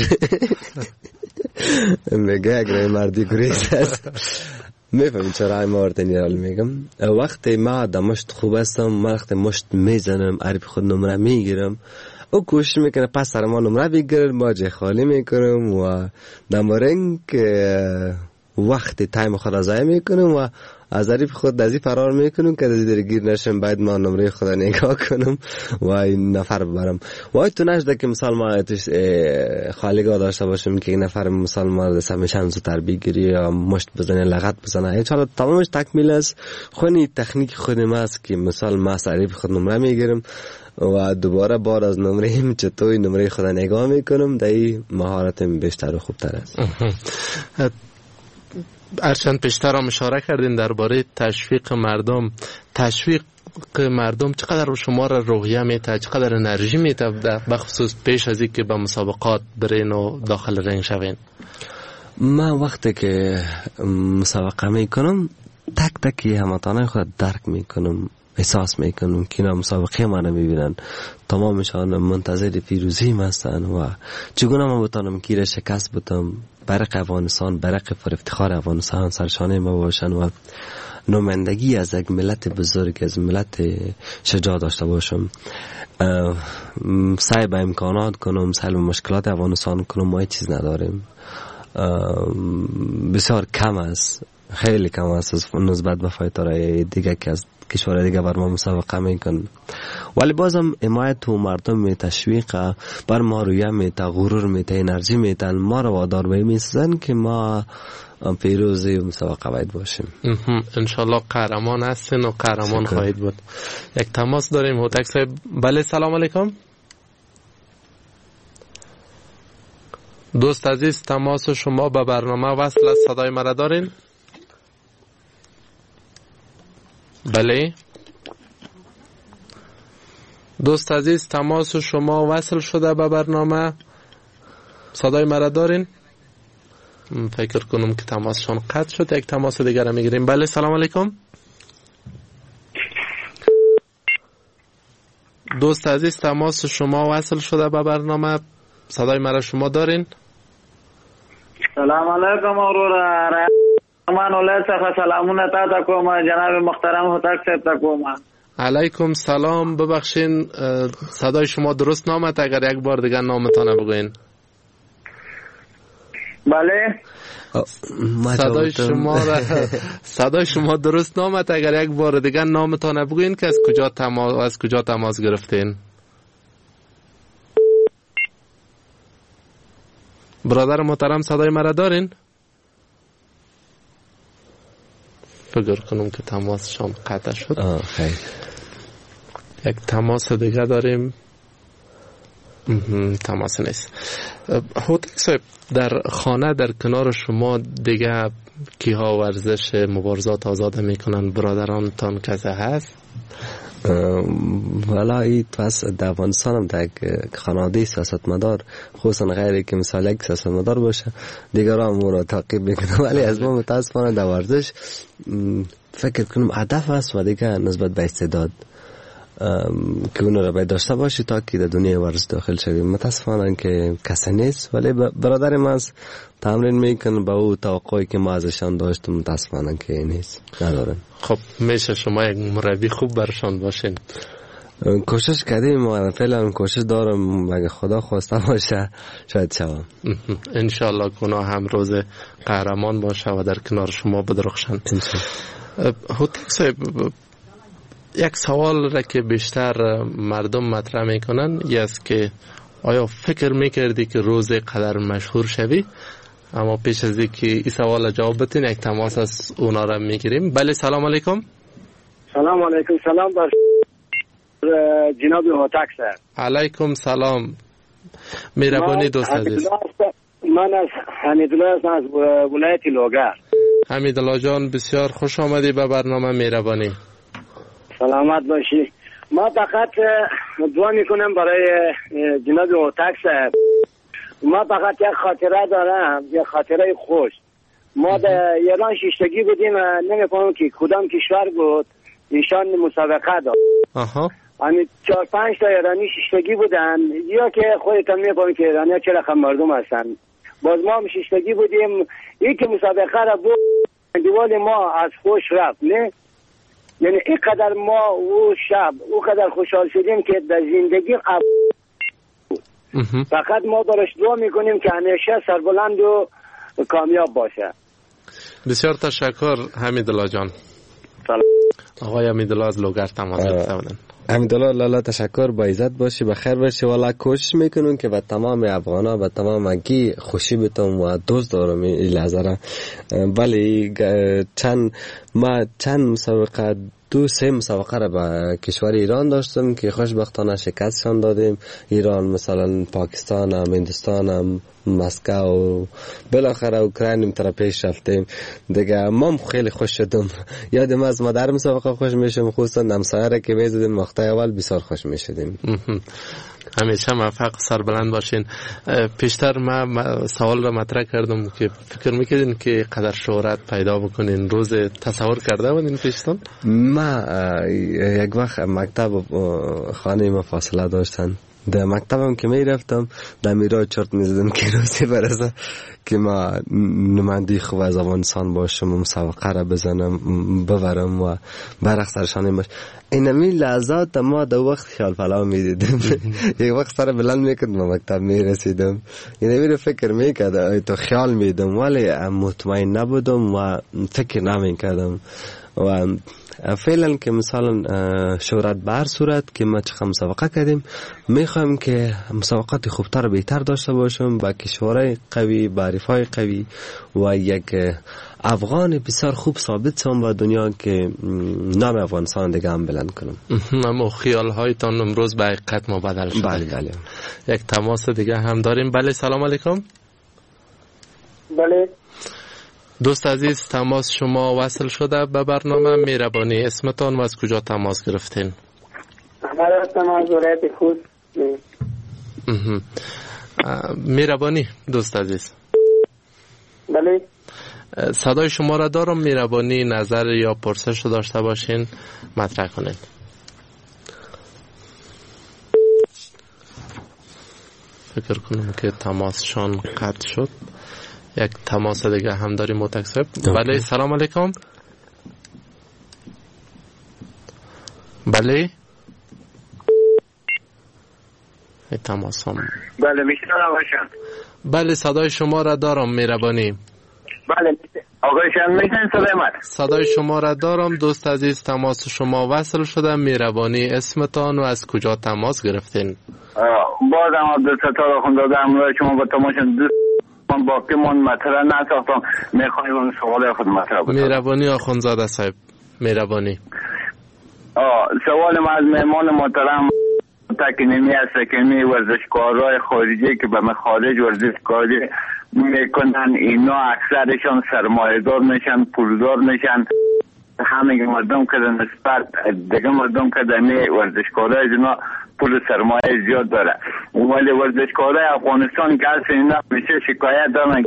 میگه اگر مردی گریز است. میفهمید چرا این مورد نیرال میگم؟ وقتی ما در مشت خوب هستم، وقتی مشت میزنم، عربی خود نمره میگیرم، او کوشش میکنه پس سر ما نمره بگیرم، ما جای خالی میکنم و دمارنگ وقت تایم خود را ضایع میکنم و از عریب خود دزی فرار میکنم که دزی در گیر نشم، باید ما نمره خود نگاه کنم و این نفر ببرم. و آی تو نشده که مثال ما خالیگاه داشته باشم که این نفر مثال ما دست همیشن زودتر بگیری یا مشت بزنه، لغت بزنه. انشاءالله تمامش تکمیل است. خونی تکنیک خودم است که مثال ما از عریب خود نمره میگیرم و دوباره بار از نمره چطوری نمره خود نگاه میکنم، در این مهارتم بیشتر و خوبتر است. ارشد پیشتر هم اشاره کردین درباره تشویق مردم. تشویق مردم چقدر شما را روحیه میده، چقدر انرژی میده بخصوص پیش از اینکه به مسابقات برین و داخل رنگ شوین؟ من وقتی که مسابقه میکنم تک تکی هموطنان خود درک میکنم، احساس میکنم که اینا مسابقه ما رو میبینن، تمامشان منتظر پیروزی هستن و چگونه ما بتانم که شکست بدم، برق افغانستان، برق پر افتخار افغانستان سرشانه ما باشن و نمایندگی از یک ملت بزرگ، از ملت شجاع داشته باشم. سعی به امکانات کنم، سعی به مشکلات افغانستان کنم. ما هیچ چیز نداریم، بسیار کم است، خیلی کم است نسبت به فایترهای دیگه که از کشور دیگه بر ما مسابقه میکن. ولی بازم حمایت و مردم می تشویق بر ما رویه میته، غرور میته، انرژی میتن، ما رو وادار به میسازن که ما پیروزی مسابقه باید باشیم. انشالله قهرمان هستین و قهرمان خواهید بود. یک تماس داریم هوتک صاحب. بله سلام علیکم دوست عزیز، تماس شما به برنامه وصل است. صدای مرا دارین؟ بله دوست عزیز، تماس شما وصل شده به برنامه، صدای مرا دارین؟ فکر کنم که تماسشون قطع شد. یک تماس دیگر را میگیریم. بله سلام علیکم دوست عزیز، تماس شما وصل شده به برنامه، صدای مرا شما دارین؟ سلام علیکم اورورا من اولاد څخه سلامونه تا کوم جناب محترم هوتک صاحب تکوم. علیکم سلام. ببخشین صدای شما درست نامد، اگر یک بار دیگه نامتان بگوین. بله صدای شما را صدای شما درست نامد، اگر یک بار دیگه نامتان بگوین که از کجا تماس از کجا تماس گرفتین. برادر محترم صدای مرا دارین؟ فکر کنم که تماسشان قطع شد. خیلی یک تماس دیگه داریم. تماس نیست. هوتک صاحب، در خانه در کنار شما دیگه کیها ورزش مبارزات آزاده میکنن؟ برادرانتان کسی هست؟ والا ای تو از افغانستان هم در خانواده سیاستمدار، خصوصا غیری که مثال یک سیاستمدار باشه دیگر هم او را تعقیب میکنه، ولی از ما متاسفانه در ورزش فکر کنم هدف است و دیگه نسبت به استعداد که اون را باید داشته باشی تا که در دنیا ورزش داخل شویم. متاسفانه که کسی نیست، ولی برادر ما از تمرین میکنه به او توقعی که ما ازشان داشتیم، متاسفانه که نیست، ندارن. خب میشه شما یک مربی خوب برشان باشین. کوشش کردیم و فعلا کوشش دارم، اگه خدا خواسته باشه شاید شوم. انشالله گناه هم روز قهرمان باشه و در کنار شما بدرخشند. هوتک صاحب، یک سوال را که بیشتر مردم مطرح میکنن یه است که آیا فکر میکردی که روز قدر مشهور شوی؟ اما پیش از اینکه این سوال جواب بدین یک تماس از اونا را میگیریم. بله سلام علیکم. سلام علیکم. سلام بر جناب هوتک صاحب. علیکم سلام. مهربانی دوست عزیز. من از حمیدالله هستم از ولایت لوگر. حمیدالله جان بسیار خوش آمدی به برنامه مهربانی. سلامت باشی. ما فقط دعا میکنم برای جناب هوتک صاحب. ما فقط یک خاطره دارم، یک خاطره خوش. ما در ایران شیشتگی بودیم، نمی‌فهمم که کدام کشور بود، ایشان مسابقه داد. آها. یعنی چهار پنج تا ایرانی شیشتگی بودن، یا که خودتون می‌فهمید که ایرانی‌ها چه رقم مردم هستن. باز ما هم شیشتگی بودیم، این که مسابقه را بود دیوال ما از خوش رفت، نه؟ یعنی اینقدر ما او شب او قدر خوشحال شدیم که در زندگی اب... فقط ما براش دعا میکنیم که همیشه سربلند و کامیاب باشه. بسیار تشکر حمیدالله جان. سلام. آقای حمیدالله از لوگر تماس گرفتن. حمیدالله لالا تشکر، با عزت باشی، بخیر باشی. والا کوشش میکنم که به تمام افغانا به تمام کی خوشی بتم و دوست دارم این لحظه را. ولی چند ما چند مسابقه دو سه مسابقه را به کشور ایران داشتم که خوشبختانه شکستشان دادیم. ایران مثلا پاکستان هم، هندوستان هم، مسکو و بالاخره اوکراین طرف پیش رفتیم دیگه. ما خیلی خوش شدم. یادم از ما در مسابقه خوش میشم، خصوصا نمسایره که میزدیم مقطع اول بسیار خوش میشدیم. همیشه موفق سربلند باشین. پیشتر من سوال را مطرح کردم که فکر میکردین که قدر شهرت پیدا بکنین، روز تصور کرده بودین پیشتون؟ ما یک وقت مکتب خانه ما فاصله داشتن، در مکتبم که می رفتم در میرا چرت می زدم که روزی برسه که ما نماینده خوب از افغانستان باشم و مسابقه را بزنم ببرم و برق سرشانه باش. اینمی لحظات ما در وقت خیال پلاو می دیدم. یک وقت سر بلند می کردم و مکتب می رسیدم، اینمی رو فکر می کردم تو خیال می دیدم ولی مطمئن نبودم و فکر نمی کردم. و فعلا که مثلا شهرت بر صورت که ما چه مسابقه کردیم، میخوایم که مسابقات خوبتر و بهتر داشته باشم با کشورهای قوی، با عرفای قوی و یک افغان بسیار خوب ثابت شم با دنیا که نام افغانستان دیگه هم بلند کنم. اما خیال هایتان امروز به حقیقت مبدل شده. بله بله. یک تماس دیگه هم داریم. بله سلام علیکم. بله دوست عزیز، تماس شما وصل شده به برنامه. مهربانی اسمتان و از کجا تماس گرفتین؟ همه تماس ولایت خوست. مهربانی دوست عزیز. بله صدای شما را دارم. مهربانی نظر یا پرسش داشته باشین مطرح کنین. فکر کنم که تماسشان قطع شد. یک تماس دیگه هم داریم متکسب. بله سلام علیکم. بله تماس هم. بله میشنم باشم. بله صدای شما را دارم مهربانی. بله آقایشان میشنن صدای من؟ صدای شما را دارم دوست عزیز. تماس شما وصل شده. مهربانی اسمتان و از کجا تماس گرفتین؟ بازم عبدالستار آخوندزاده همراه شما با تماشا دوست من باقی من مطرح نساختم، میخوایم اون سوال خود مطرح بکنم. مهربانی آخوندزاده صاحب. مهربانی. سوال ما از مهمان محترم تکنیمی است که می ورزشکارهای خارجی که به خارج ورزشکاری میکنن، اینا اکثرشان سرمایه‌دار میشن، پولدار میشن. همه مردم که نسبت دیگه مردم که دمی ورزشکارهای اینا پول سرمایه زیاد داره، ولی ورزشکارهای افغانستان که هست اینا همیشه شکایت دارن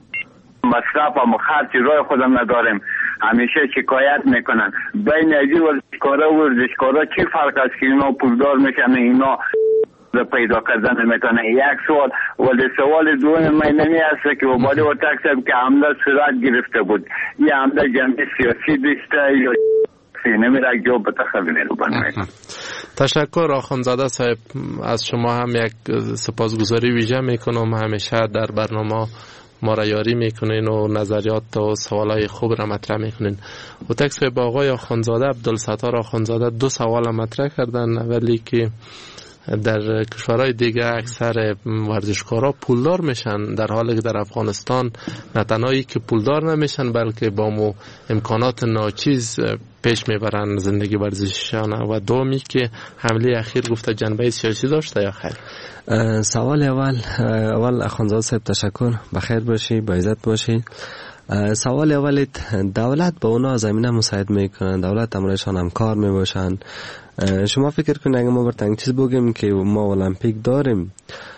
مصرف و خرچ رای خودم نداریم، همیشه شکایت میکنن. بین ازی ورزشکارها و ورزشکارها چی فرق است که اینا پولدار میشن اینا پیدا کردن میکنه؟ یک سوال. ولی سوال دوم من نمی است که وبالی و تکسب که عمله صورت گرفته بود، یه عمله جمعی سیاسی داشته یا نمیره جو به تخویل رو بنویسم. تشکر آخوندزاده صاحب. از شما هم یک سپاسگزاری ویژه میکنم. همیشه در برنامه ما را یاری میکنین و نظریات و سوالای خوب را مطرح میکنین. و تکس به آقای آخوندزاده عبدالستار آخوندزاده دو سوال مطرح کردن. اولی که در کشورهای دیگه اکثر ورزشکارا پولدار میشن، در حالی که در افغانستان نه تنهایی که پولدار نمیشن بلکه با مو امکانات ناچیز پیش میبرن زندگی ورزشیشان. و دومی که حمله اخیر گفته جنبه سیاسی داشته یا خیر؟ سوال اول اول آخوندزاده صاحب تشکر، بخیر باشی، با عزت باشی. سوال اول دولت با اونا زمینه مساعد میکنن، دولت امرایشان همکار میباشن. شما فکر کنید اگه ما برتنگ چیز بگیم که ما المپیک داریم،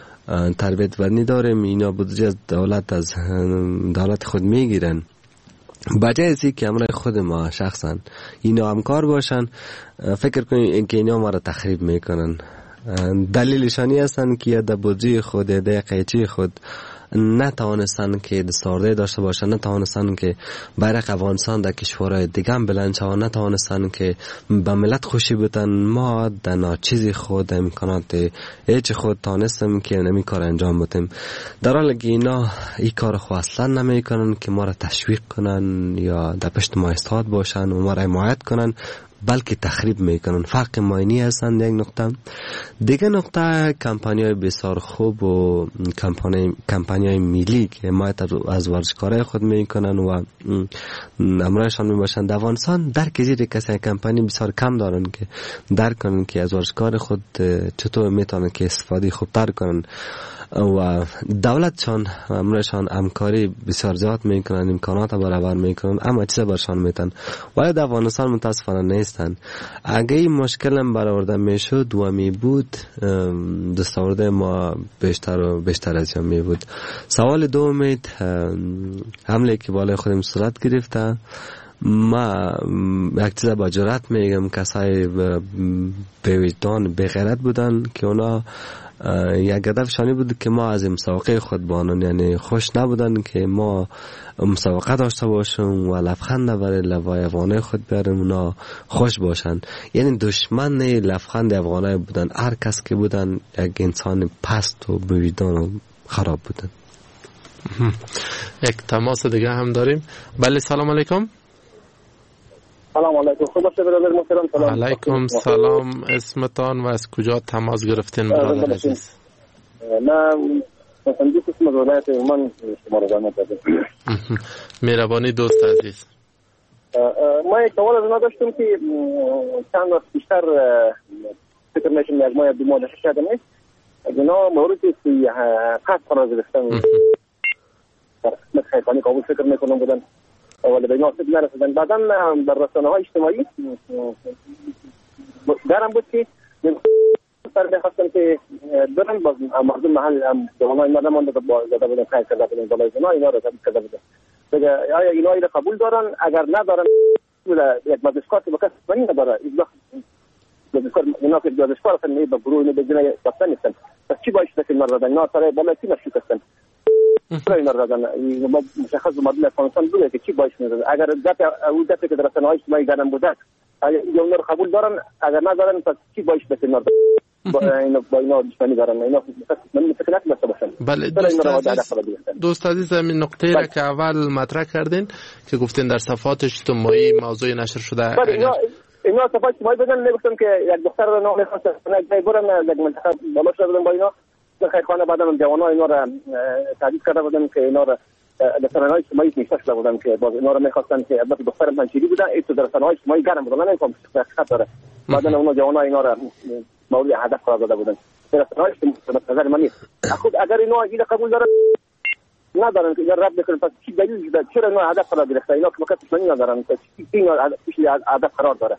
تربیت بدنی داریم، اینا بودجه از دولت از دولت خود میگیرن، بجای ازی که امرای خود ما شخصا اینا همکار باشن، فکر کنید اینکه اینا ما را تخریب میکنن. دلیلشانی هستن که در بودجه خود در قیچی خود نتوانستن که دستارده داشته باشن، نتوانستن که بیرق افغانستان در کشورهای دیگه هم بلند شوند، نتوانستن که به ملت خوشی بودن. ما در ناچیزی خود امکانات هیچ خود تانستیم که نمی کار انجام بودیم، در حالی که اینا این کار خود اصلا نمی کنن که ما را تشویق کنن یا در پشت ما استاد باشن و ما را حمایت کنن. بلکه تخریب میکنن. فقط ماینی هستند یک نقطه. دیگه نقطه کمپانی‌های بسیار خوب و کمپانی کمپانی‌های ملی که حمایت از ورزشکارای خود میکنن و امرایشان میباشند. در افغانستان درک زیر کسی کمپانی بسیار کم دارن که درک کنن که از ورزشکار خود چطور میتونن که استفاده خوبتر کنن و دولتشان امرایشان همکاری بسیار زیاد میکنن، امکانات برابر میکنن، اما چیز برشان میتن ولی در افغانستان متاسفانه نیستن. اگه این مشکل هم برآورده میشد و می بود دستاورد ما بیشتر و بیشتر از این می بود. سوال دوم حمله که بالای خودم صورت گرفته، ما یک چیز با جرات میگم کسای به وجدان به غیرت بودن که اونا یک هدفشانی بود که ما از مسابقه خود بانن، یعنی خوش نبودن که ما مسابقه داشته باشیم و لبخند برای لبای افغانای خود بیاریم اونا خوش باشن. یعنی دشمن لبخند افغانای بودن. هر کس که بودن یک انسان پست و به وجدان خراب بودن. یک تماس دیگه هم داریم. بله سلام علیکم. سلام علیکم. خوب است برادر محترم؟ سلام علیکم سلام. اسمتان و از کجا تماس گرفتین برادر عزیز؟ من مصندوق اسم ولایت عمان شما را زحمت دادم. مهربانی دوست عزیز. ما یک سوال از اونا داشتم که چند وقت بیشتر فکر میشم یک ماه دو ماه نشده نیست اونا موردی که قصد قرار گرفتن در قسمت خیفانی کابل فکر میکنم بودن ولی به اینا فکر نرسیدن. بعدا در رسانه های اجتماعی درم بود که سر میخواستن که برن باز مردم محل جوانای اینا نمانده زده بودن خیلی کرده بودن بالای زنا اینا را تبدیل کرده بودن. آیا اینا اینا قبول دارن؟ اگر ندارن یک مجلسکار که با کسی منی نداره مجلسکار اینا که مجلسکار هستن به گروه اینو به جنای دفتر نیستن پس چی باعث شده که اینا را دادن؟ اینا سر بالای کی مشکوک هستن؟ چرا اینا را دادن؟ مشخص مردم افغانستان بوده که چی باعث می‌داد؟ اگر دفع او دفعی که در رسانه‌های اجتماعی گردن بوده اگر اینا رو قبول دارن اگر ندارن پس چی باعث شده که اینا با اینا با اینا دشمنی دارن؟ اینا من فکر نکنم باشن. بله دوست عزیز دوست عزیز همین نقطه را که اول مطرح کردین که گفتین در صفحات اجتماعی موضوع نشر شده. بله اینا اینا صفحات اجتماعی بدن نگفتم که یک دختر رو نام می‌خواست نه برن یک منطقه بالا شدن با اینا خیرخانه بعدم جوان‌ها اینا را تعریف کرده بودن که اینا را در رسانه‌های اجتماعی نشر شده بودن که باز اینا را می‌خواستن که البته دختر منشوری بودن ایتو در رسانه‌های اجتماعی گرم بودن نه اینکه حقیقت داره. بعدن اون جوان‌ها اینا را مورد هدف قرار داده بودن. در رسانه‌های اجتماعی نظر من نیست. خود اگر اینا اینا قبول دارن ندارن که رد بکنن پس چی دلیل داره؟ چرا اینا هدف قرار گرفته؟ اینا که وقتی منی ندارن پس چی اینا هدف قرار داره؟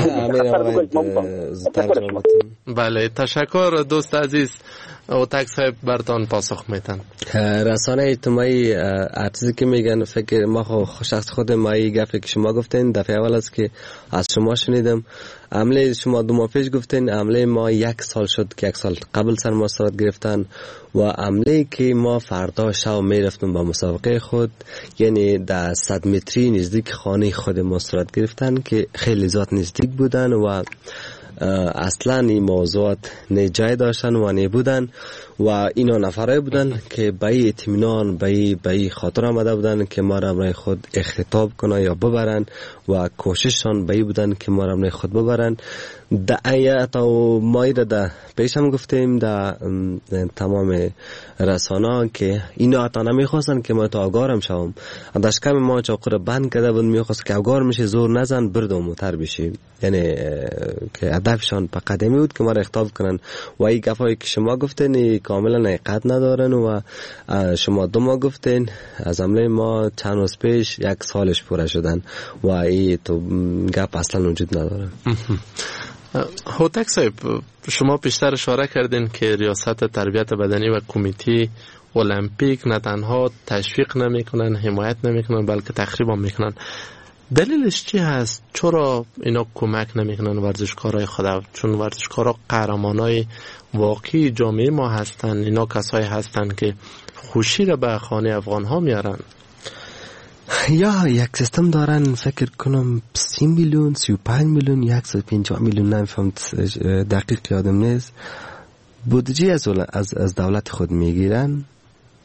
بله تشکر دوست عزیز. او تک صاحب برتان پاسخ میتن. رسانه اجتماعی ارتزی که میگن فکر ما خو شخص خود ما این گفتی که شما گفتین دفعه اول است که از شما شنیدم. عمله شما دو ماه پیش گفتین عمله ما یک سال شد که یک سال قبل سر ما صورت گرفتن و عمله که ما فردا شب میرفتیم با مسابقه خود یعنی در صد متری نزدیک خانه خود ما صورت گرفتن که خیلی زیاد نزدیک بودن و اصلا این موضوعات نه جای داشتن و نه بودن و اینا نفرای بودن که به این اطمینان به این خاطر آمده بودن که ما را برای خود اختطاب کنن یا ببرن و کوشششان به این بودن که ما را برای خود ببرن. در ایت و مایی را در پیش هم گفتیم در تمام رسانه که اینا حتی نمیخواستن که ما تا آگارم شوم. دشکم ما چاقو را بند کرده بود میخواست که آگار میشه زور نزن برد و متر بشیم یعنی که هدفشان په قدمی بود که ما را اختطاب کنن و این گفایی که شما گفتین کاملا حقیقت ندارن و شما دو ما گفتین از عمله ما چند روز پیش یک سالش پوره شدن و این تو گپ اصلا وجود نداره. هوتک صاحب شما پیشتر اشاره کردین که ریاست تربیت بدنی و کمیته المپیک نه تنها تشویق نمیکنن حمایت نمیکنن بلکه تخریب هم میکنن. دلیلش چی هست؟ چرا اینا کمک نمیکنن ورزشکارای خود؟ چون ورزشکارا قهرمانای واقعی جامعه ما هستن. اینا کسایی هستن که خوشی را به خانه افغان ها میارن. یا یک سیستم دارن فکر کنم سی میلیون سی و پنج میلیون یک و پنجاه میلیون نمیفهم دقیق یادم نیست بودجه از از دولت خود میگیرن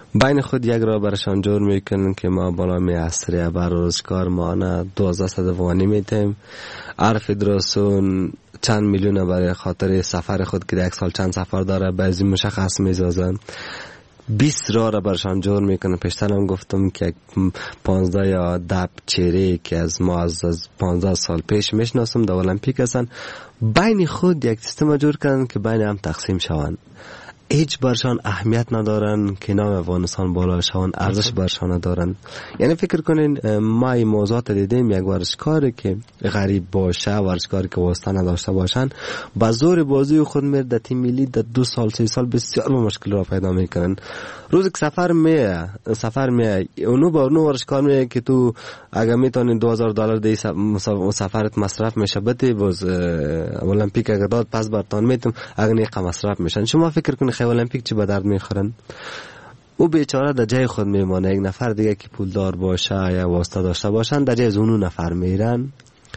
بین خود یک را برشان جور میکنن که ما بالا می عصری بر روزگار مانه دوازده صد وانی میتیم. هر فدراسیون چند میلیون برای خاطر سفر خود که یک سال چند سفر داره بعضی مشخص میزازن. بیست را را برشان جور میکنن. پیشتر هم گفتم که پانزده یا ده چهره که از ما از پانزده سال پیش میشناسم در المپیک هستن. بین خود یک سیستم جور کردن که بین هم تقسیم شوند. هیچ برشان اهمیت ندارن که نام افغانستان بالا شوند، ارزش برشان ندارن. یعنی فکر کنین ما این موضوعات دیدیم، یک ورزشکاری که غریب باشه، ورزشکاری که واسطه نداشته باشن، با زور بازی خود میرد در تیم ملی در دو سال سه سال بسیار مشکل را پیدا میکنن. روزی که سفر میه سفر میه اونو با اونو ورزشکار میه که تو اگر میتونی دو هزار دلار دی سفرت مصرف میشه بده باز المپیک اگر داد پس برتان میتم اگر نیقه مصرف میشن. شما فکر کنید خیلی المپیک چی به درد میخورن؟ او بیچاره در جای خود میمانه. یک نفر دیگه که پولدار باشه یا واسطه داشته باشن در جای اونو نفر میرن.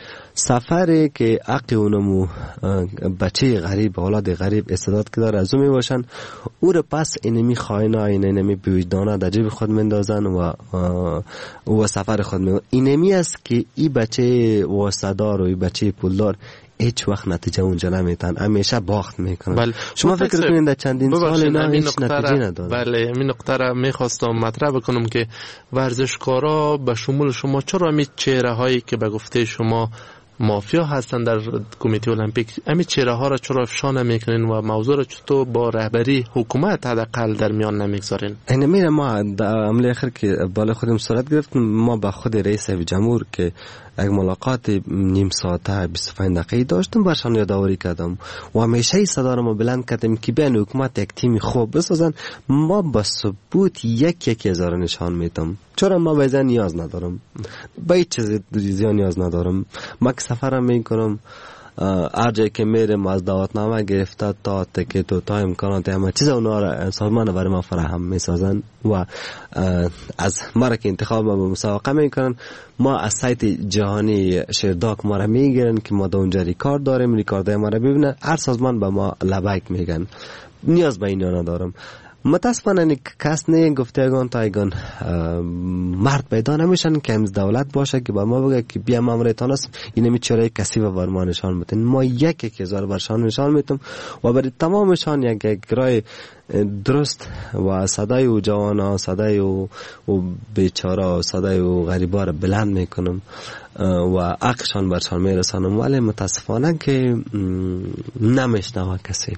سفری که عقل اونمو بچه غریب اولاد غریب استعداد که داره از اون میباشن او رو پس اینمی خائنا اینمی بیوجدانه در جیب خود مندازن و و سفر خود میگن. اینمی است که این بچه واسطه‌دار و این بچه پولدار هیچ وقت نتیجه اونجا نمیتن، همیشه باخت میکنن. بله. شما فکر کنید در چندین سال اینا هیچ نتیجه نداره. بله همین نقطه را میخواستم مطرح بکنم که ورزشکارا به شمول شما چرا می چهره هایی که به گفته شما مافیا هستن در کمیته المپیک همین چهره ها را چرا افشا نمیکنین و موضوع را چطور با رهبری حکومت حداقل در میان نمیگذارین؟ این میره ما در عمل اخر که بالا خودم صورت گرفتم، ما با خود رئیس جمهور که یک ملاقات نیم ساعته بیست و پنج دقیقه داشتم برشان یادآوری کردم و همیشه صدا را ما بلند کردم که بین حکومت یک تیم خوب بسازن. ما با ثبوت یک یک هزار نشان میدم. چرا ما به این نیاز ندارم، به هیچ چیز دیگه نیاز ندارم. ما که سفرم میکنم هر جایی که میرم از دعوتنامه گرفته تا تیکت و تا امکانات همه چیز اونا را سازمان برای ما فراهم میسازن و از ما را که انتخاب ما به مسابقه میکنن ما از سایت جهانی شیرداک ما را میگیرن که ما در اونجا ریکارد داریم، ریکاردهای ما را ببینن، هر سازمان به ما لبیک میگن. نیاز به اینا ندارم. متاسفانه کس نه گفتگان تا ایگان مرد پیدا نمیشن که همز دولت باشه که با ما بگه که بیا ماموریتان است این می چرای کسی و بر ما نشان میتین. ما یک یک هزار برشان نشان میتیم و برای تمامشان یک یک رای درست و صدای و جوانا صدای و, و بیچاره و صدای و غریبا را بلند میکنم و عقشان برشان میرسانم، ولی متاسفانه که نمیشنوه کسی.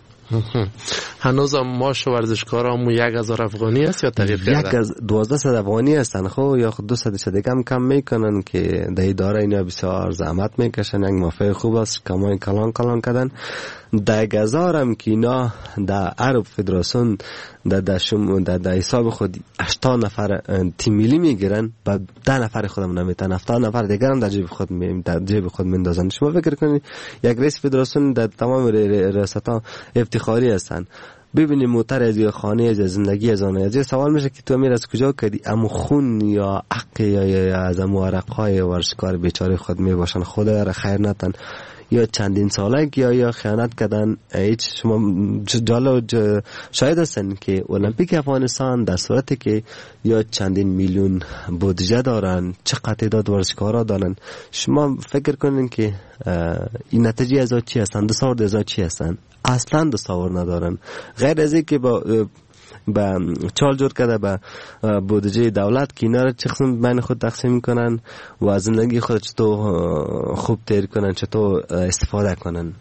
هنوز هم ماش ورزشکارامو یک هزار افغانی است یا تغییر کرده؟ یک از دوازده صد افغانی هستن خب یا خود دو صد دیگه هم کم میکنن که در اداره اینا بسیار زحمت میکشن. یک مافه خوب است کمای کلان کلان کردن. در یک هزار هم که اینا در عرب فدراسیون در دشم در در حساب خود هشتاد نفر تیم ملی میگیرن با ده نفر خودم نمیتن، هفتاد نفر دیگر هم در جیب خود می در جیب خود میندازن. شما فکر کنید یک رئیس فدراسیون در تمام ریاست‌ها افتخاری هستن. ببینی موتر از یا خانه از زندگی از آن از سوال میشه که تو امیر از کجا کردی؟ امو خون یا عق یا, یا از امو عرقهای ورزشکار بیچاره خود میباشن، خدا را خیر نتن یا چندین ساله یا یا خیانت کردن. هیچ شما جالب شاید هستن که المپیک افغانستان در صورتی که یا چندین میلیون بودجه دارن، چقدر تعداد ورزشکارا دارن، شما فکر کنین که این نتیجه از چی هستن؟ دستاورد از چی هستن؟ اصلا دستاورد ندارن، غیر از اینکه با با چال جور کرده با بودجه دولت که اینا رو چه قسم بین خود تقسیم میکنن و زندگی خود چطور خوب تیر کنن، چطور استفاده کنن.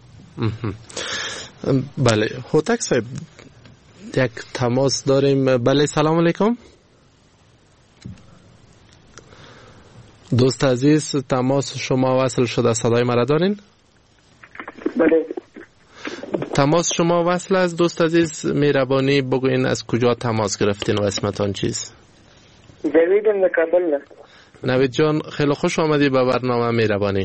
بله هوتک صاحب یک تماس داریم. بله سلام علیکم دوست عزیز، تماس شما وصل شده، صدای مرا دارین؟ بله تماس شما وصل است دوست عزیز، مهربانی بگوین از کجا تماس گرفتین و اسمتان چیست؟ جاویدم در کابل نه. نوید جان خیلی خوش آمدی به برنامه مهربانی.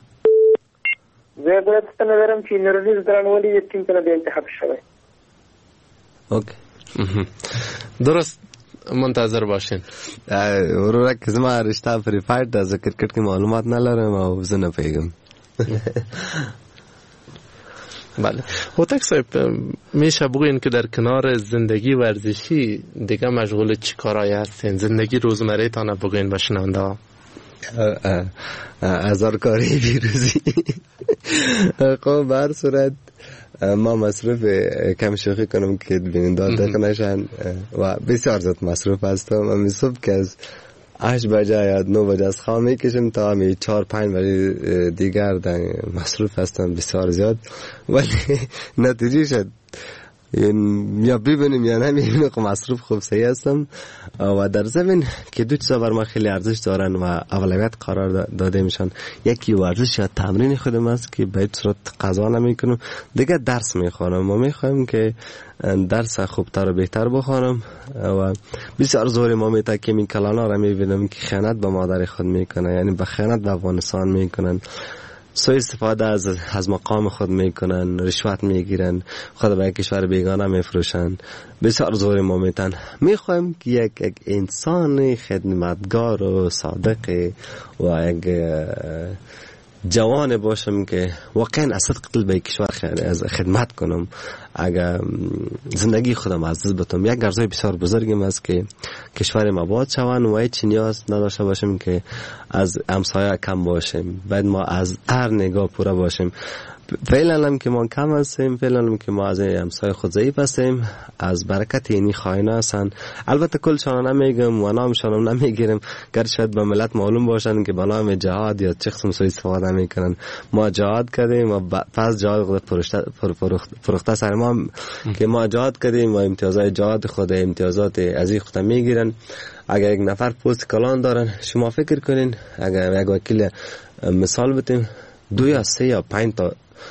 زه باید ندارم که نرویز درانوالی یک تیم کنه به انتخاب شده. اوکی درست منتظر باشین. ورورا که زما رشته فری فایت دا ذکر کرد که معلومات نلارم و وزه نپیگم. بله. هوتک صاحب میشه بگوین که در کنار زندگی ورزشی دیگه مشغول چی کارایی هستین؟ زندگی روزمره تانه بگوین به شنونده ها. هزار کاری بیروزی. خب به هر صورت ما مصروف کم شوخی کنم که ببینید دقیق نشن و بسیار زیاد مصروف هستم. من صبح که از هشت بجه یا نه بجه از خواب میکشم تا همی چهار پنج بجه دیگر مصروف هستم بسیار زیاد، ولی نتیجه شد یا ببینیم یا نمیبینیم که مصروف خوب صحیح هستم. و در زمین که دو چیزا بر ما خیلی ارزش دارن و اولویت قرار داده میشن، یکی ورزش یا تمرین خودم است که به هیچ صورت قضا نمیکنم، دیگه درس میخوانم و میخوایم که درس خوبتر و بهتر بخوانم. و بسیار زور ما میتکیم این کلانا را میبینم که خیانت به مادر خود میکنه، یعنی به خیانت به افغانستان میکنن، سوء استفاده از از مقام خود میکنن، رشوت میگیرن، خود به کشور بیگانه میفروشن، بسیار زور ما میتن. میخوایم که یک, یک انسان خدمتگار و صادق و یک جوان باشم که واقعا از صدق قلب به کشور خدمت کنم. اگر زندگی خودم عزیز بتم، یک ارزوی بسیار بزرگم است که کشور ما آباد شوند و هیچ نیاز نداشته باشیم که از همسایه کم باشیم، بعد ما از هر نگاه پوره باشیم. فعلا هم که ما کم هستیم، فعلا هم که ما از همسایه خود ضعیف هستیم، از برکت اینی خائنه هستن. البته کلشان نمیگم و نامشان نمیگیرم، گر شاید به ملت معلوم باشن که به نام جهاد یا چه قسم سوء استفاده میکنن. ما جهاد کردیم و پس جهاد خود فروخته سر ما که ما جهاد کردیم و امتیازات جهاد خود امتیازات از این خود میگیرن. اگر یک نفر پست کلان دارن، شما فکر کنین اگر یک وکیل مثال بتیم دو یا سه یا پنج تا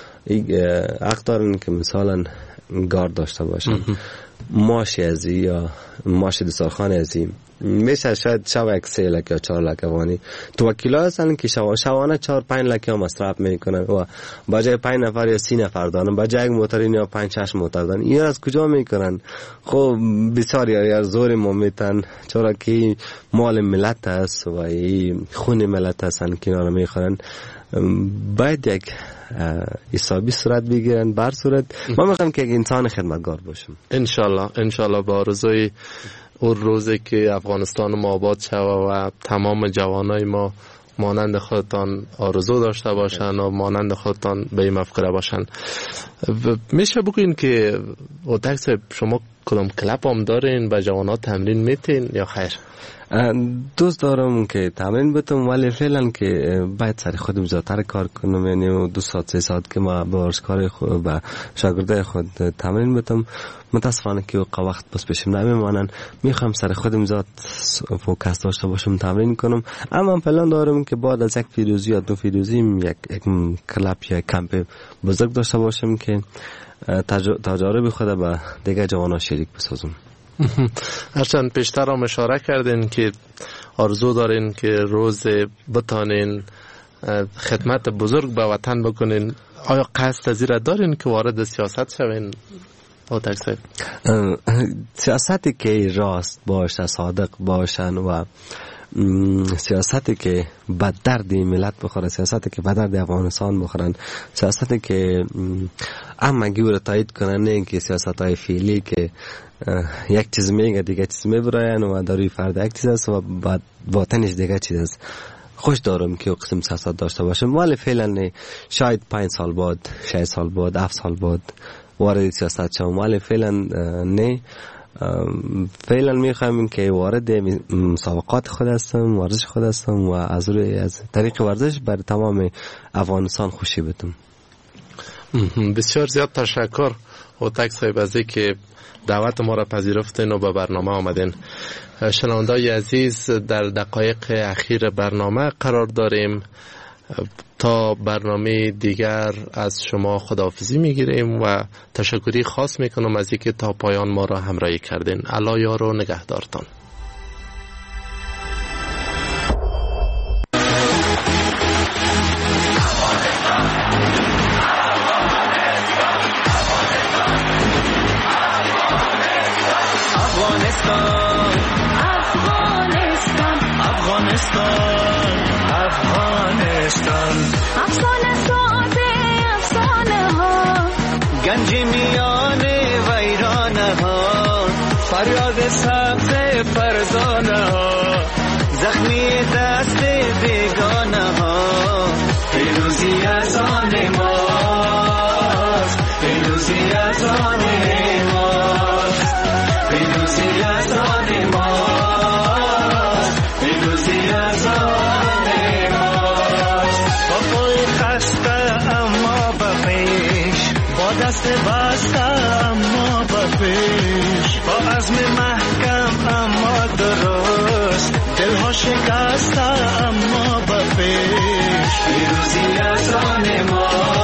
حق دارن که مثلا گارد داشته باشن، ماشی ازی یا ماشی دستارخان ازی میشه شاید شو یک سه لک یا چهار لک افغانی. تو وکیلا هستن که شو شوانه چهار پنج لک ها مصرف میکنن و با جای پنج نفر یا سی نفر دارن، با جای یک موترین یا پنج شش موتر دارن. این از کجا میکنن؟ خب بسیار یا زور ما میتن، چرا که مال ملت است و خون ملت هستن کنار میخورن. باید یک حسابی صورت بگیرن. بر صورت ما میخوایم که یک انسان خدمتگار باشیم. انشالله انشالله با آرزوی اون روزی که افغانستان ما آباد شود و تمام جوانای ما مانند خودتان آرزو داشته باشن و مانند خودتان به این مفکوره باشن. میشه بگوین که هوتک صاحب شما کدام کلاب هم دارین به جوانات تمرین میتین یا خیر؟ دوست دارم که تمرین بتم، ولی فعلا که باید سر خودم زیادتر کار کنم، یعنی دو ساعت سه ساعت که ما به ورزشکار خود به شاگردای خود تمرین بتم. متاسفانه که اوقات وقت بس پیشم نمیمانن. میخوام سر خودم زیاد فوکس داشته باشم، تمرین کنم. اما فعلا دارم که بعد از یک پیروزی یا دو پیروزی یک یک کلاب یا کمپ بزرگ داشته باشم که تجارب خود به دیگه جوانا شریک بسازم. هرچند پیشتر هم اشاره کردین که آرزو دارین که روز بتانین خدمت بزرگ به وطن بکنین. آیا قصد از این دارین که وارد سیاست شوین هوتک صاحب؟ سیاستی که راست باشه، صادق باشن و سیاستی که به درد ملت بخوره، سیاستی که به درد افغانستان بخورن، سیاستی که همگی رو تایید کنن، نه اینکه سیاست های فعلی که یک چیز میگه دیگه چیز میبراین و داروی فرد یک چیز است و باطنش دیگه چیز است. خوش دارم که قسم سیاست داشته باشم، ولی فعلا نه. شاید پنج سال بعد، شش سال بعد، هفت سال بعد وارد سیاست شوم، ولی فعلا نه. فعلا میخوایم که وارد مسابقات خود هستم، ورزش خود هستم و از روی از طریق ورزش بر تمام افغانستان خوشی بدم. بسیار زیاد تشکر هوتک صاحب از اینکه دعوت ما را پذیرفتین و به برنامه آمدین. شنونده‌های عزیز، در دقایق اخیر برنامه قرار داریم. تا برنامه دیگر از شما خداحافظی میگیریم و تشکری خاص میکنم از اینکه تا پایان ما را همراهی کردین. الله یار و نگهدارتان. افغانستان افغانستان افغانستان افغانستان افسانه ساز افسانه ها رنج میان ویرانه ها، فریاد سبز فرزانه ها، زخمی دست بیگانه ها. پیروزی از آن ماست، پیروزی از آن ماست، پیروزی از آن ماست، پیروزی از آن ماست. با پای خسته اما به پیش، با دست بسته اما به پیش، با عزم محکم اما درست، دلها شکسته اما به پیش. پیروزی از آن ما